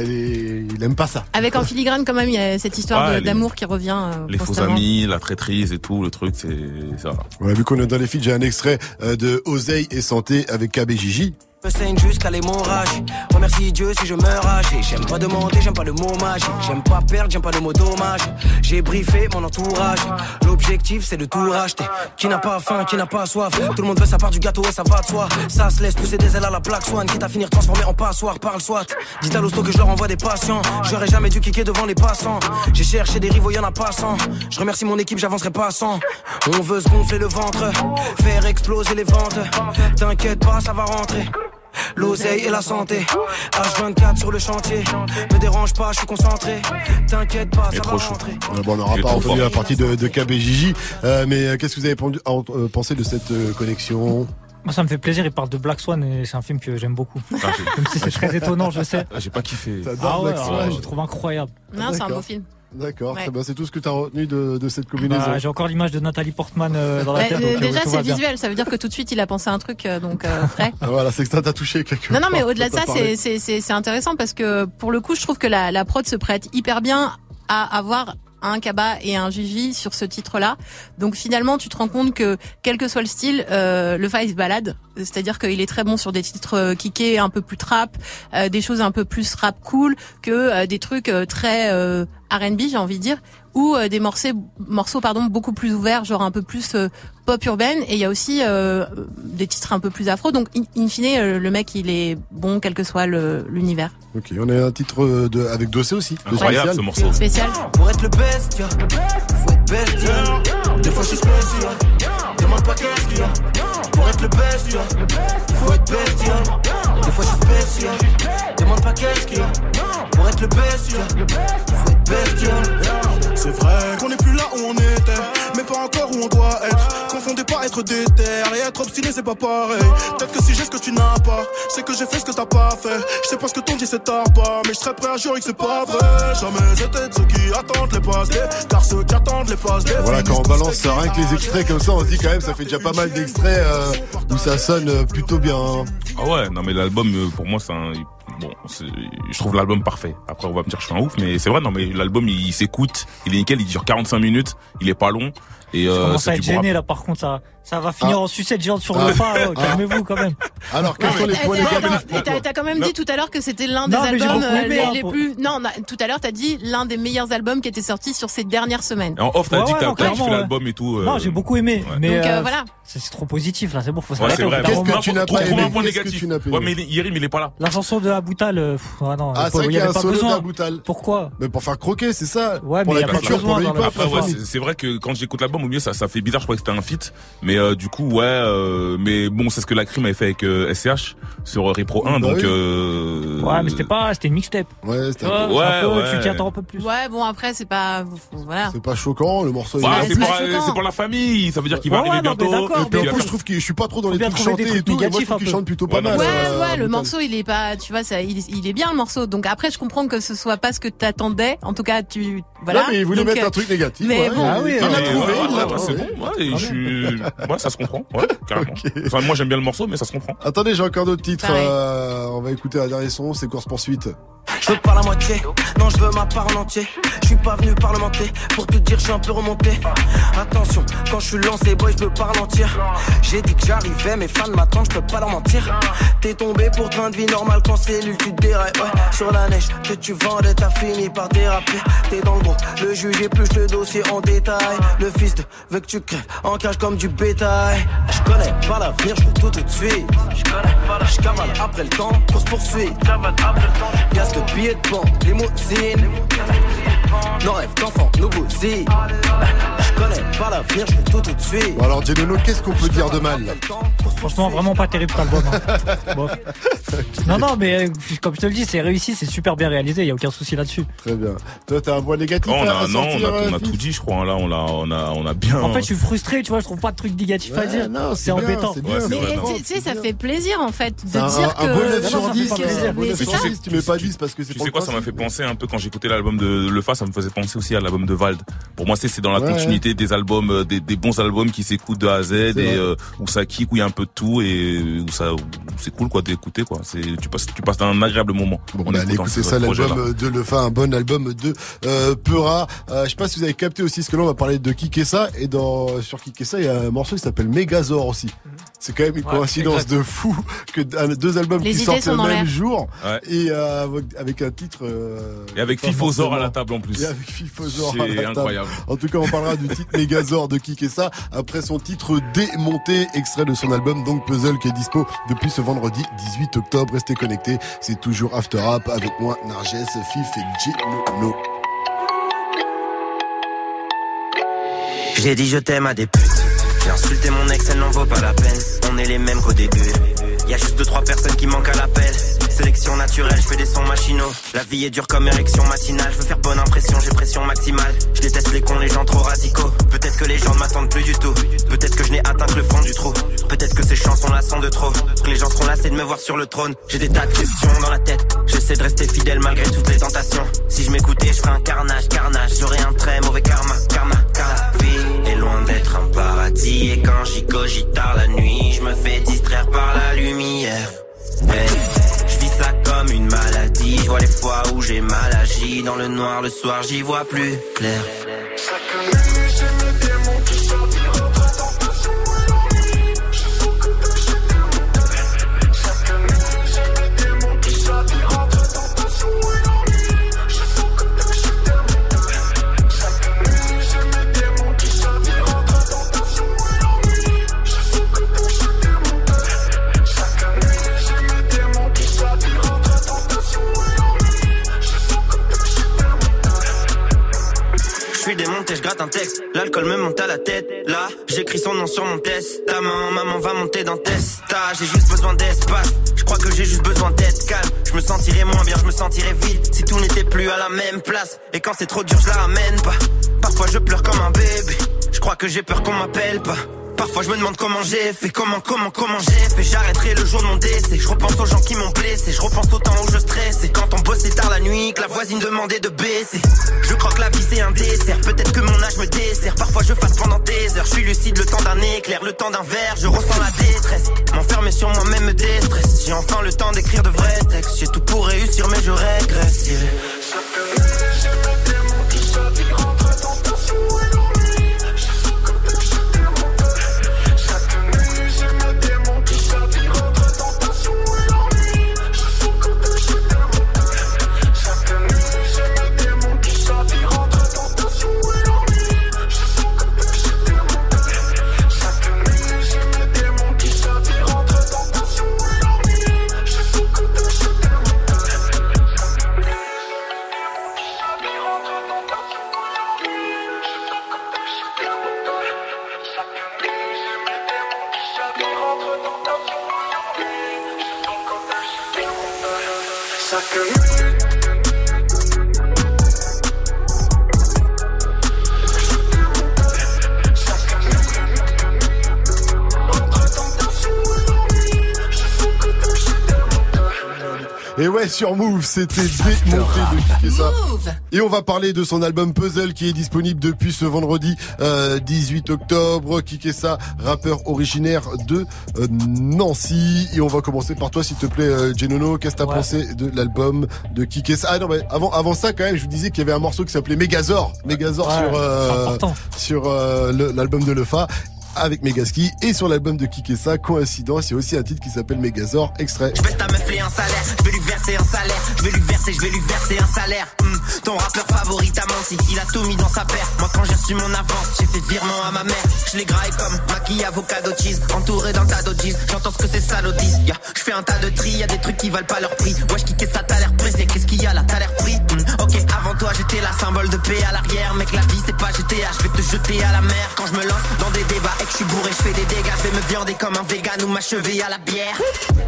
Speaker 1: Il aime pas ça.
Speaker 4: Avec en filigrane quand même, il y a cette histoire d'amour qui revient.
Speaker 5: Les faux amis, la traîtrise et tout, le truc, c'est ça.
Speaker 1: Ouais, vu qu'on est dans les feats, j'ai un extrait de Oseille et santé avec KBJJ.
Speaker 9: Me saigne jusqu'à l'hémorragie. Remercie Dieu si je meurs âgé. J'aime pas demander, j'aime pas le mot magique. J'aime pas perdre, j'aime pas le mot dommage. J'ai briefé mon entourage. L'objectif c'est de tout racheter. Qui n'a pas faim, qui n'a pas soif. Tout le monde veut sa part du gâteau et ça va de soi. Ça se laisse pousser des ailes à la Black Swan. Quitte à finir transformé en passoire par le SWAT. Dites à l'hosto que je leur envoie des patients. J'aurais jamais dû kicker devant les passants. J'ai cherché des rivaux, y'en a pas 100. Je remercie mon équipe, j'avancerai pas sans. On veut se gonfler le ventre, faire exploser les ventes. T'inquiète pas, ça va rentrer. L'oseille et la santé, H24 sur le chantier. Me dérange pas, je suis concentré. T'inquiète pas, ça va rentrer.
Speaker 1: On n'aura pas entendu la partie de KBJJ, mais qu'est-ce que vous avez pensé de cette connexion?
Speaker 6: Moi ça me fait plaisir, il parle de Black Swan et c'est un film que j'aime beaucoup. Même si c'est très étonnant, je sais.
Speaker 5: J'ai pas kiffé.
Speaker 1: Black Swan.
Speaker 6: Je trouve incroyable.
Speaker 4: Non, c'est un beau film.
Speaker 1: D'accord, très bien. C'est tout ce que tu as retenu de cette combinaison.
Speaker 6: J'ai encore l'image de Nathalie Portman dans la tête.
Speaker 4: Déjà, c'est visuel. Ça veut dire que tout de suite, il a pensé à un truc frais.
Speaker 1: Voilà, c'est que ça t'a touché quelque part.
Speaker 4: Non, mais au-delà de ça, c'est intéressant parce que pour le coup, je trouve que la prod se prête hyper bien à avoir un Kaba et un Gigi sur ce titre-là. Donc finalement, tu te rends compte que quel que soit le style, le Fa il se balade. C'est-à-dire qu'il est très bon sur des titres kickés, un peu plus trap, des choses un peu plus rap cool que des trucs très R&B, j'ai envie de dire, ou des morceaux beaucoup plus ouverts, genre un peu plus pop urbaine. Et il y a aussi des titres un peu plus afro. Donc in fine, le mec il est bon quel que soit l'univers.
Speaker 1: Ok, on a un titre avec Dossé aussi.
Speaker 5: Incroyable ce morceau.
Speaker 4: Spécial.
Speaker 9: Pour être le best, faut être bestial. Des fois je suis spécial. Demande pas qu'est-ce qu'il y a. Pour être le best, faut être bestial. Des fois je suis spécial. Demande pas qu'est-ce qu'il y a. Pour être le best, faut être bestial.
Speaker 8: C'est vrai qu'on n'est plus là où on était, mais pas encore où on doit être. Confondez pas être déter et être obstiné, c'est pas pareil. Peut-être que si j'ai ce que tu n'as pas, c'est que j'ai fait ce que t'as pas fait. Je sais pas ce que t'on dit, c'est tard pas, mais je serais prêt à jurer que c'est pas vrai. Jamais été de ceux qui attendent les passes, car ceux qui attendent les passes.
Speaker 1: Voilà, quand on balance rien que les extraits comme ça, on se dit quand même, ça fait déjà pas mal d'extraits où ça sonne plutôt bien.
Speaker 5: Ah ouais, non mais l'album, pour moi, je trouve l'album parfait. Après, on va me dire que je suis un ouf, mais c'est vrai, non mais l'album, il s'écoute, il est nickel, il dure 45 minutes, il est pas long. Et
Speaker 6: je commence à être gêné là, par contre, ça va finir en sucette géante sur le pas, calmez-vous quand même.
Speaker 1: Alors, quels sont les points négatifs?
Speaker 4: T'as quand même dit tout à l'heure que c'était l'un des albums les plus... Non, tout à l'heure t'as dit l'un des meilleurs albums qui était sorti sur ces dernières semaines.
Speaker 5: En off, t'as dit que t'as kiffé l'album et tout.
Speaker 6: Non, j'ai beaucoup aimé, mais
Speaker 4: voilà.
Speaker 6: C'est trop positif là, c'est bon, faut
Speaker 5: s'arrêter.
Speaker 1: Qu'est-ce que tu n'as pas aimé?
Speaker 5: Un point négatif. Ouais, mais Yérim, il est pas là.
Speaker 6: La chanson de Aboutal, non.
Speaker 1: Ah, c'est vrai qu'il y a un solo d'Aboutal.
Speaker 6: Pourquoi?
Speaker 1: Mais pour faire croquer, c'est ça.
Speaker 6: Ouais,
Speaker 1: pour
Speaker 6: mais
Speaker 1: la culture, pour le hip-hop.
Speaker 5: Après, ouais, c'est vrai que quand j'écoute l'album, au mieux, ça fait bizarre, je croyais que c'était un feat. Mais du coup, ouais, mais bon, c'est ce que la Crime avait fait avec SCH sur Repro 1, donc
Speaker 6: ouais, mais c'était une mixtape.
Speaker 1: Ouais, c'était
Speaker 6: tu t'y attends un peu plus.
Speaker 4: Ouais, bon, après, c'est pas, voilà.
Speaker 1: C'est pas choquant, le morceau
Speaker 5: c'est pour la famille, ça veut dire qu'il va arriver bientôt.
Speaker 6: fort.
Speaker 1: Et puis en
Speaker 6: mais
Speaker 1: plus, je trouve que je suis pas trop dans les
Speaker 6: bien
Speaker 1: trucs
Speaker 6: trouver des
Speaker 1: chantés et
Speaker 6: trucs
Speaker 1: tout. Et moi, je
Speaker 6: négatifs
Speaker 1: trouve
Speaker 6: un
Speaker 1: qu'il
Speaker 6: peu.
Speaker 1: chante plutôt pas
Speaker 5: Ouais,
Speaker 1: mal.
Speaker 4: Ouais, le
Speaker 1: Brutal.
Speaker 4: morceau, il est pas, tu vois, ça, il est bien le morceau. Donc après, je comprends que ce soit pas ce que t'attendais. En tout cas, voilà.
Speaker 1: Non, mais il voulait
Speaker 4: Donc,
Speaker 1: mettre un truc négatif.
Speaker 4: mais
Speaker 1: ouais.
Speaker 4: bon.
Speaker 6: Ah oui,
Speaker 1: il
Speaker 5: Non,
Speaker 1: l'a
Speaker 5: mais
Speaker 1: trouvé,
Speaker 5: ouais,
Speaker 1: il l'a
Speaker 5: ouais, c'est
Speaker 1: trouvé.
Speaker 5: bon. Ouais, et ouais, ça se comprend. Ouais, carrément. Enfin, moi, j'aime bien le morceau, mais ça se comprend.
Speaker 1: Attendez, j'ai encore d'autres titres.
Speaker 4: Pareil.
Speaker 1: On va écouter un dernier son, c'est Course Poursuite.
Speaker 9: Je veux pas la moitié, non je veux ma part en entier. Je suis pas venu parlementer, pour te dire je suis un peu remonté. Attention, quand je suis lancé boy je peux pas ralentir. J'ai dit que j'arrivais, mes fans m'attendent, je peux pas leur mentir. T'es tombé pour train de vie normal quand cellule tu te dérailles. Ouais, sur la neige que tu vendais t'as fini par déraper. T'es dans le gros, le juge épluche le dossier en détail. Le fils de veut que tu crèves en cage comme du bétail. Je connais pas l'avenir, je veux tout de suite. Je cavale après le temps, course poursuite. Y'a ce billet de banque, limousine. Nos rêves d'enfants nous bousillent. Je connais pas l'avenir, je veux tout de suite.
Speaker 1: Bon, alors, Genono, qu'est-ce qu'on peut dire de mal?
Speaker 6: Franchement, vraiment pas terrible cet album. Hein. Bon. Non, mais comme je te le dis, c'est réussi, c'est super bien réalisé, il y a aucun souci là-dessus.
Speaker 1: Très bien. Toi, t'as un point négatif
Speaker 5: Oh,
Speaker 1: à
Speaker 5: non,
Speaker 1: sortir,
Speaker 5: on a
Speaker 1: Fils
Speaker 5: tout dit, je crois. Là, on a bien.
Speaker 6: En fait, je suis frustré, tu vois, je trouve pas de truc négatif à
Speaker 1: Ouais,
Speaker 6: dire.
Speaker 1: non,
Speaker 6: c'est
Speaker 1: bien,
Speaker 6: embêtant.
Speaker 1: c'est bien,
Speaker 5: Ouais,
Speaker 1: c'est
Speaker 4: Mais
Speaker 5: vrai,
Speaker 1: bien.
Speaker 4: tu sais, ça fait plaisir en fait de
Speaker 1: C'est
Speaker 4: dire que.
Speaker 1: un bon 9 sur
Speaker 6: ça fait
Speaker 1: 10.
Speaker 6: pas plaisir.
Speaker 1: Un bon
Speaker 4: Mais
Speaker 1: 9
Speaker 4: c'est
Speaker 1: sur
Speaker 4: ça.
Speaker 1: 10, tu mets pas 10 parce que c'est
Speaker 5: Tu
Speaker 1: pas
Speaker 5: sais
Speaker 1: le
Speaker 5: quoi, ça m'a
Speaker 1: principe.
Speaker 5: fait penser un peu quand j'écoutais l'album de Le Fa, ça me faisait penser aussi à l'album de Vald. Pour moi, c'est dans la
Speaker 1: Ouais,
Speaker 5: continuité des albums, des bons albums qui s'écoutent de A à Z et
Speaker 1: vrai.
Speaker 5: où ça kick, où il y a un peu de tout et où c'est cool quoi d'écouter quoi. Tu passes un agréable moment.
Speaker 1: Bon,
Speaker 5: en
Speaker 1: bah, allez
Speaker 5: écoutant
Speaker 1: écouter
Speaker 5: ce
Speaker 1: ça,
Speaker 5: projet-là.
Speaker 1: l'album de Lefa, un bon album de Peura. Je sais pas si vous avez capté aussi, ce que là on va parler de Kikessa, et sur Kikessa, il y a un morceau qui s'appelle Megazord aussi. C'est quand même une coïncidence
Speaker 6: exact.
Speaker 1: de fou que deux albums
Speaker 4: Les
Speaker 1: qui
Speaker 4: idées
Speaker 1: sortent
Speaker 4: sont
Speaker 1: le
Speaker 4: dans
Speaker 1: même
Speaker 4: l'air.
Speaker 1: jour,
Speaker 5: Ouais.
Speaker 1: et avec un titre
Speaker 5: Et avec
Speaker 1: pas
Speaker 5: Fifozor à
Speaker 1: forcément-
Speaker 5: la table en plus.
Speaker 1: Et avec Fifozor à la
Speaker 5: C'est
Speaker 1: table.
Speaker 5: incroyable.
Speaker 1: En tout cas, on parlera du titre Megazord de Kikessa après son titre Démonté, extrait de son album donc Puzzle, qui est dispo depuis ce vendredi 18 octobre. Restez connectés, c'est toujours After Rap avec moi, Narges, Fif et Genono.
Speaker 9: J'ai dit je t'aime à des putes. J'ai insulté mon ex, elle n'en vaut pas la peine. On est les mêmes qu'au début. Y'a juste 2-3 personnes qui manquent à l'appel. Sélection naturelle, je fais des sons machinaux. La vie est dure comme érection matinale. Je veux faire bonne impression, j'ai pression maximale. Je déteste les cons, les gens trop radicaux. Peut-être que les gens ne m'attendent plus du tout. Peut-être que je n'ai atteint que le fond du trou. Peut-être que ces chansons là sont de trop. Que les gens seront lassés de me voir sur le trône. J'ai des tas de questions dans la tête. J'essaie de rester fidèle malgré toutes les tentations. Si je m'écoutais, je ferais un carnage. J'aurais un très mauvais karma. Car la vie est loin d'être un paradis. Et quand j'y cogite tard la nuit, je me fais distraire par la lumière. Hey, je vis ça comme une maladie. Je vois les fois où j'ai mal agi. Dans le noir le soir j'y vois plus clair. Je suis démonté, je gratte un texte, l'alcool me monte à la tête. Là, j'écris son nom sur mon testament. Maman va monter dans Testa. J'ai juste besoin d'espace, je crois que j'ai juste besoin d'être calme. Je me sentirais moins bien, je me sentirais vide si tout n'était plus à la même place. Et quand c'est trop dur, je la ramène pas. Parfois je pleure comme un bébé, je crois que j'ai peur qu'on m'appelle pas. Parfois je me demande comment j'ai fait, comment j'ai fait. J'arrêterai le jour de mon décès. Je repense aux gens qui m'ont blessé, je repense au temps où je stressais. Quand on bossait tard la nuit, que la voisine demandait de baisser. Je crois que la vie c'est un dessert, peut-être que mon âge me dessert. Parfois je fasse pendant des heures, je suis lucide le temps d'un éclair, le temps d'un verre. Je ressens la détresse, m'enfermer sur moi-même me déstresse. J'ai enfin le temps d'écrire de vrais textes. J'ai tout pour réussir mais je régresse, yeah.
Speaker 1: Et ouais, sur Move, c'était démonté de kicker ça. Et on va parler de son album Puzzle qui est disponible depuis ce vendredi 18 octobre. Kicker ça, rappeur originaire de Nancy. Et on va commencer par toi, s'il te plaît, Genono. Qu'est-ce que t'as pensé de l'album de Kicker ça? Ah non, mais avant ça, quand même, je vous disais qu'il y avait un morceau qui s'appelait Megazord. Megazord sur l'album de Lefa, avec Megaski, et sur l'album de Kicker ça, coïncidence, il y a aussi un titre qui s'appelle Megazord, extrait.
Speaker 9: Je baisse ta meuf et un salaire, je vais lui verser un salaire, je vais lui verser un salaire. Ton rappeur favori t'a menti, il a tout mis dans sa paire. Moi quand j'ai reçu mon avance, j'ai fait virement à ma mère. Je l'ai graillé comme maquille avocado cheese, entouré d'un tas d'OGs. J'entends ce que c'est ça l'audis, je fais un tas de tri, y'a des trucs qui valent pas leur prix. Wesh Kicker ça, t'as l'air pressé, qu'est-ce qu'il y a là, t'as l'air pris. Ok, avant toi j'étais là, symbole de paix à l'arrière. Mec la vie c'est pas GTA, je vais te jeter à la mer. Quand je me lance dans des débats et que je suis bourré, je fais des dégâts, je vais me viander comme un vegan ou m'achever à la bière.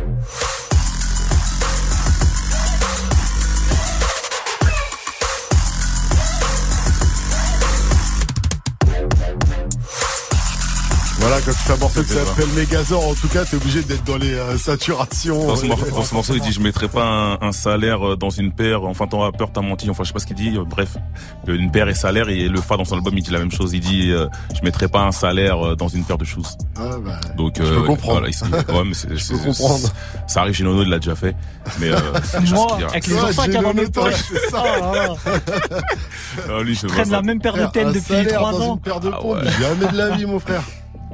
Speaker 1: Voilà, quand tu fais un morceau qui s'appelle Megazord, en tout cas, t'es obligé d'être dans les saturations.
Speaker 5: Dans ce morceau, il dit, je mettrai pas un salaire dans une paire. Enfin, ton rappeur t'a menti. Enfin, je sais pas ce qu'il dit. Bref, une paire et salaire. Et le Fa dans son album, il dit la même chose. Il dit, je mettrai pas un salaire dans une paire de shoes.
Speaker 1: Ah, bah.
Speaker 5: Donc,
Speaker 1: je peux comprendre.
Speaker 5: Voilà, ouais, mais
Speaker 1: je peux comprendre.
Speaker 5: Ça arrive chez Nono, il l'a déjà fait. Mais,
Speaker 6: moi, avec les enfants qu'il y a dans mes poches.
Speaker 5: Lui, je
Speaker 6: traîne la même paire de têtes depuis 3 ans.
Speaker 1: Une paire de pompes. Jamais de la vie, mon frère.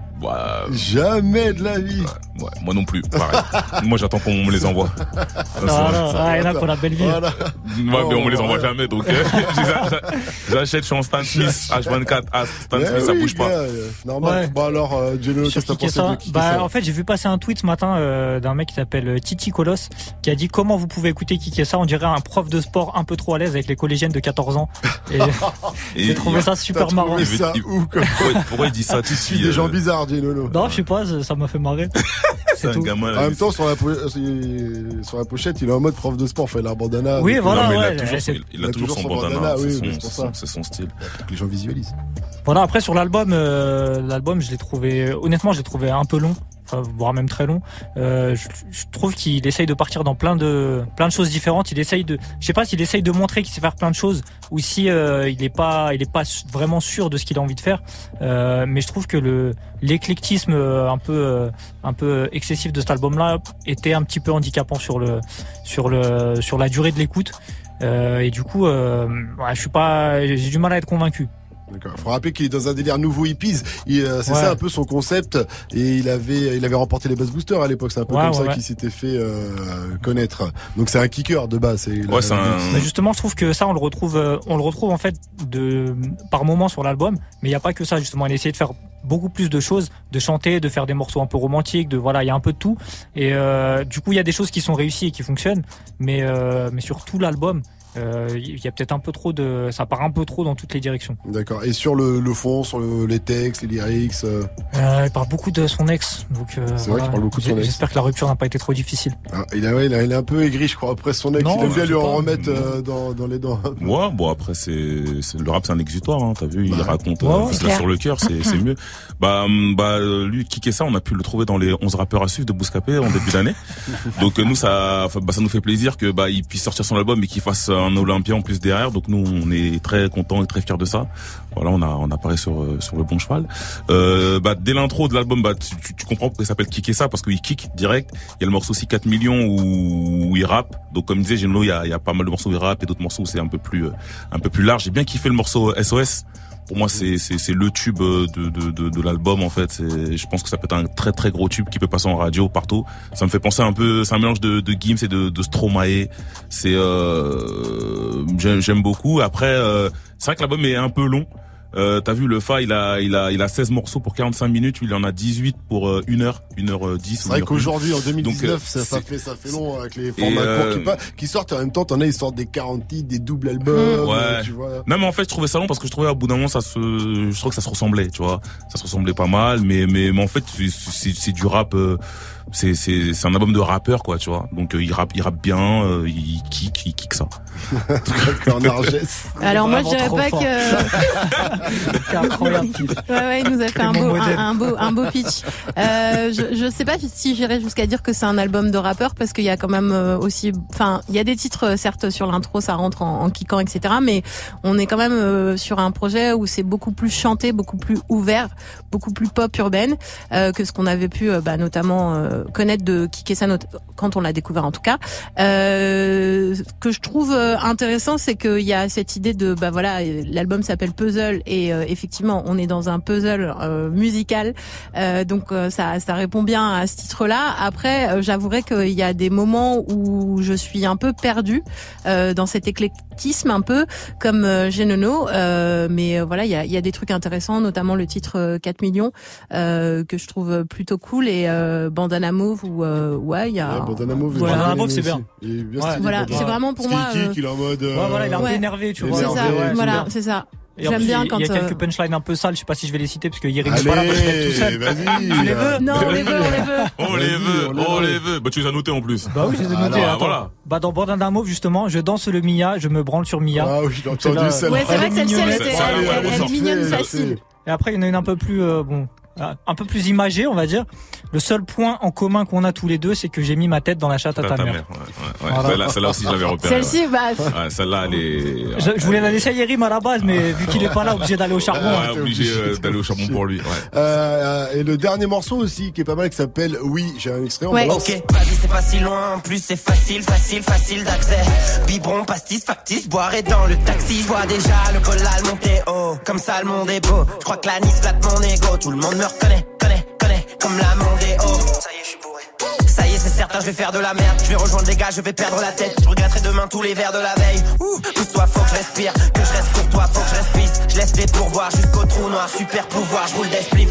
Speaker 1: Jamais de la vie.
Speaker 5: Ouais, moi non plus, pareil. Moi j'attends qu'on me les envoie.
Speaker 6: Il y en a pour la belle vie.
Speaker 5: Ouais, mais on me les envoie jamais, donc j'achète, je suis en Stan Smith H24, Stan Smith, ça bouge pas.
Speaker 1: Normal. Bon alors, Genono, qu'est-ce que t'as pensé de Kicker ça?
Speaker 6: En fait, j'ai vu passer un tweet ce matin d'un mec qui s'appelle Titi Colos, qui a dit comment vous pouvez écouter Kicker ça, on dirait un prof de sport un peu trop à l'aise avec les collégiennes de 14 ans. Et j'ai trouvé ça super marrant.
Speaker 5: Pourquoi il dit ça?
Speaker 1: Tu suis des gens bizarres, Genono.
Speaker 6: Non, je sais pas, ça m'a fait marrer.
Speaker 5: C'est un gamin.
Speaker 1: En même temps, sur la pochette, il est en mode prof de sport, fait la bandana.
Speaker 6: Oui, voilà,
Speaker 5: il a toujours son bandana. C'est son style.
Speaker 1: Pour que les gens visualisent.
Speaker 6: Voilà, après sur l'album, je l'ai trouvé, honnêtement, je l'ai trouvé un peu long. Voire même très long. Je trouve qu'il essaye de partir dans plein de choses différentes. Je sais pas s'il essaye de montrer qu'il sait faire plein de choses ou si il est pas vraiment sûr de ce qu'il a envie de faire. Mais je trouve que l'éclectisme un peu excessif de cet album-là était un petit peu handicapant sur la durée de l'écoute. Et du coup, j'ai du mal à être convaincu.
Speaker 1: D'accord. Faut rappeler qu'il est dans un délire nouveau hippies. Ça un peu son concept. Et il avait remporté les Buzz Boosters à l'époque. C'est un peu comme ça qu'il s'était fait connaître. Donc c'est un kicker de base.
Speaker 6: Mais justement, je trouve que ça, on le retrouve en fait par moment sur l'album. Mais il y a pas que ça. Justement, il a essayé de faire beaucoup plus de choses, de chanter, de faire des morceaux un peu romantiques, il y a un peu de tout. Et du coup, il y a des choses qui sont réussies et qui fonctionnent. Mais sur tout l'album, il y a peut-être un peu trop ça part un peu trop dans toutes les directions.
Speaker 1: D'accord. Et sur le fond, sur les textes, les lyrics,
Speaker 6: il parle beaucoup de son ex. Donc
Speaker 1: c'est vrai qu'il parle beaucoup de son ex.
Speaker 6: J'espère que la rupture n'a pas été trop difficile.
Speaker 1: Il est un peu aigri, je crois, après son ex. Il aime bien lui en remettre dans les dents.
Speaker 5: Ouais, bon après le rap c'est un exutoire, hein, t'as vu, il raconte sur le cœur, c'est mieux. Lui Kicker ça, on a pu le trouver dans les 11 rappeurs à suivre de Bouscapé en début d'année. Donc nous ça nous fait plaisir que il puisse sortir son album et qu'il fasse un Olympien en plus derrière. Donc nous on est très contents et très fiers de ça. Voilà, on apparaît sur le bon cheval. Dès l'intro de l'album, tu comprends pourquoi il s'appelle Kicker ça, parce qu'il kick direct. Il y a le morceau aussi 4 millions où il rappe. Donc comme disait Genono, il y a pas mal de morceaux où il rappe et d'autres morceaux où c'est un peu plus large. J'ai bien kiffé le morceau SOS. Pour moi, c'est le tube de l'album, en fait. Je pense que ça peut être un très très gros tube qui peut passer en radio partout. Ça me fait penser un peu, c'est un mélange de Gims et de Stromae. J'aime beaucoup. Après, c'est vrai que l'album est un peu long. T'as vu, le Fa, il a 16 morceaux pour 45 minutes, lui, il en a 18 pour 1h10.
Speaker 1: C'est vrai qu'aujourd'hui, en 2019, donc, ça fait long avec les formats courts qui sortent. En même temps, t'en as, ils sortent des 40 titres, des doubles albums, tu vois.
Speaker 5: Non, mais en fait, je trouvais ça long parce que je trouvais à bout d'un moment, je trouvais que ça se ressemblait, tu vois. Ça se ressemblait pas mal, mais en fait, c'est du rap, c'est un album de rappeur, quoi, tu vois. Donc, il rappe bien, il kick ça.
Speaker 1: Cornargès.
Speaker 4: Alors moi je dirais pas
Speaker 6: fort.
Speaker 4: que.
Speaker 6: C'est incroyable.
Speaker 4: Ouais, il nous a fait un beau pitch. Je sais pas si j'irais jusqu'à dire que c'est un album de rappeur parce qu'il y a quand même aussi, enfin, il y a des titres certes sur l'intro, ça rentre en kickant, etc. Mais on est quand même sur un projet où c'est beaucoup plus chanté, beaucoup plus ouvert, beaucoup plus pop urbaine que ce qu'on avait pu notamment connaître de Kikessa quand on l'a découvert en tout cas. Ce que je trouve intéressant, c'est qu'il y a cette idée de l'album s'appelle Puzzle et effectivement on est dans un puzzle musical, donc ça répond bien à ce titre-là. Après, j'avouerai qu'il y a des moments où je suis un peu perdue dans cet éclectisme un peu comme Genono, mais voilà, il y a des trucs intéressants, notamment le titre 4 millions que je trouve plutôt cool et Bandana Mauve où il y a
Speaker 1: Bandana Mauve,
Speaker 6: Bandana Mauve, c'est bien.
Speaker 4: Voilà, c'est vraiment pour moi
Speaker 1: qu'il est en mode
Speaker 6: voilà, il est un peu énervé, tu vois.
Speaker 4: C'est ça, voilà, c'est ça.
Speaker 6: Et
Speaker 4: j'aime bien quand
Speaker 6: il y a quelques punchlines un peu sales, je sais pas si je vais les citer parce que Yerick est pas là, parce que je tout seul.
Speaker 1: Vas-y.
Speaker 6: Tu les veux?
Speaker 4: Non, on les
Speaker 5: veut. Bah, tu les as notés en plus.
Speaker 6: Bah oui, je les ai notés.
Speaker 5: Alors, voilà.
Speaker 6: Bah, dans Bandana Mauve, justement, je danse le Mia, je me branle sur Mia.
Speaker 1: Ah oui, j'ai entendu celle-là.
Speaker 4: Ouais, c'est vrai que celle-ci, elle est
Speaker 1: sortie,
Speaker 4: mignonne,
Speaker 1: c'est-
Speaker 4: facile.
Speaker 6: Et après, il y en a une un peu plus, un peu plus imagée, on va dire. Le seul point en commun qu'on a tous les deux, c'est que j'ai mis ma tête dans la chatte à ta mère.
Speaker 5: Ouais.
Speaker 6: Voilà.
Speaker 5: Celle-là aussi, je l'avais repérée.
Speaker 4: Celle-ci,
Speaker 5: Ouais, celle-là, elle est.
Speaker 6: Je voulais la laisser à Yerim à la base, mais vu qu'il est pas là, obligé d'aller au charbon.
Speaker 5: Ouais, obligé d'aller au charbon pour lui. Ouais.
Speaker 1: Et le dernier morceau aussi qui est pas mal, qui s'appelle Oui, j'ai un extrait.
Speaker 4: Ouais.
Speaker 9: Ok, vas-y, c'est pas si loin, en plus c'est facile d'accès. Biberon, pastis, factice, boiré dans le taxi. Je vois déjà le collal monter haut, comme ça le monde est beau. Je crois que la Nice flatte mon ego, tout le monde me reconnaît, comme la monde est haut. Ça y est, je suis bourré. Ça y est, c'est certain, je vais faire de la merde. Je vais rejoindre les gars, je vais perdre la tête. Je regretterai demain tous les verres de la veille. Pousse-toi, faut que je respire, que je reste courtois, faut que je respire. Je laisse les pourboires jusqu'au trou noir, super pouvoir, je roule des spliffs.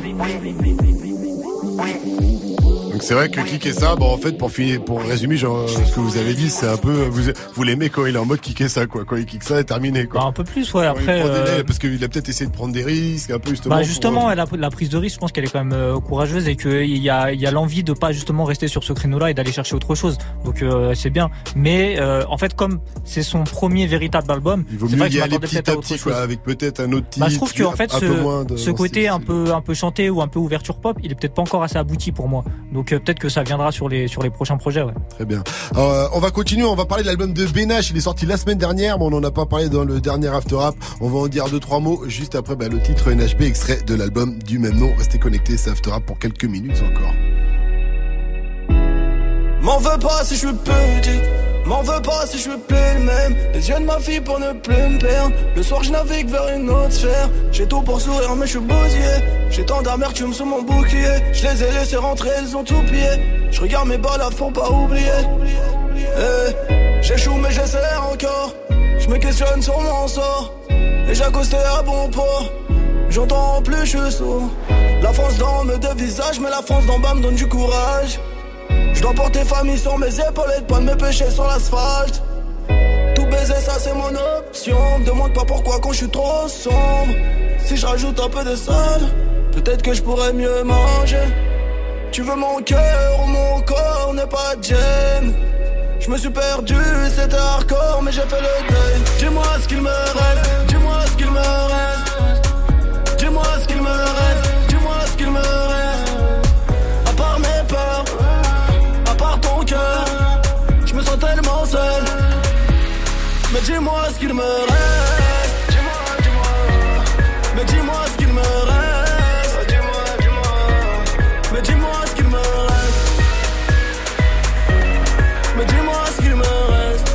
Speaker 1: Donc c'est vrai que Kikessa, en fait, pour résumer, genre, ce que vous avez dit, c'est un peu, vous l'aimez quand il est en mode Kikessa, quoi. Quand il kick ça, est terminé, quoi.
Speaker 6: Bah, un peu plus, ouais, après.
Speaker 1: Parce qu'il a peut-être essayé de prendre des risques, un peu, justement.
Speaker 6: Bah, justement, la prise de risque, je pense qu'elle est quand même courageuse et qu'il y a l'envie de pas justement rester sur ce créneau-là et d'aller chercher autre chose. Donc, c'est bien. Mais, en fait, comme c'est son premier véritable album,
Speaker 1: il vaut
Speaker 6: c'est
Speaker 1: mieux
Speaker 6: vrai que
Speaker 1: y
Speaker 6: je
Speaker 1: aller
Speaker 6: m'attendais
Speaker 1: petit
Speaker 6: peut-être
Speaker 1: à
Speaker 6: à autre
Speaker 1: petit,
Speaker 6: chose.
Speaker 1: quoi, avec peut-être un autre titre.
Speaker 6: Bah, je trouve qu'en fait,
Speaker 1: ce
Speaker 6: côté un peu chanté ou un peu ouverture pop, il est peut-être pas encore assez abouti pour moi. Donc, peut-être que ça viendra sur les prochains projets, ouais.
Speaker 1: Très bien. On va continuer, on va parler de l'album de Benache. Il est sorti la semaine dernière, mais on n'en a pas parlé dans le dernier After Rap. On va en dire 2-3 mots juste après le titre NHB, extrait de l'album du même nom. Restez connectés, c'est After Rap pour quelques minutes encore.
Speaker 10: M'en veux pas si je suis petit, m'en veux pas si je suis plus le même. Les yeux de ma fille pour ne plus me perdre. Le soir je navigue vers une autre sphère. J'ai tout pour sourire mais je suis bousillé. J'ai tant d'amertume sous mon bouclier. Je les ai laissés rentrer, ils ont tout plié. Je regarde mes balafres pour pas oublier. J'échoue mais j'essaie encore. Je me questionne sur mon sort. Et j'accostais à bon port. J'entends plus, je suis sourd. La France dans mes deux visages, mais la France d'en bas me donne du courage. Je dois porter famille sur mes épaules et pas de mes péchés sur l'asphalte. Tout baiser, ça c'est mon option. Me demande pas pourquoi quand je suis trop sombre. Si je rajoute un peu de sel, peut-être que je pourrais mieux manger. Tu veux mon cœur ou mon corps n'est pas de gêne. Je me suis perdu, c'était hardcore, mais j'ai fait le deuil. Dis-moi ce qu'il me reste, dis-moi ce qu'il me reste. Dis-moi ce qu'il me reste, dis-moi ce qu'il me reste. À part mes peurs, à part ton cœur, je me sens tellement seul. Mais dis-moi ce qu'il me reste. Dis-moi. Mais dis-moi ce qu'il me reste. Dis-moi. Mais dis-moi ce qu'il me reste. Mais dis-moi ce qu'il me reste.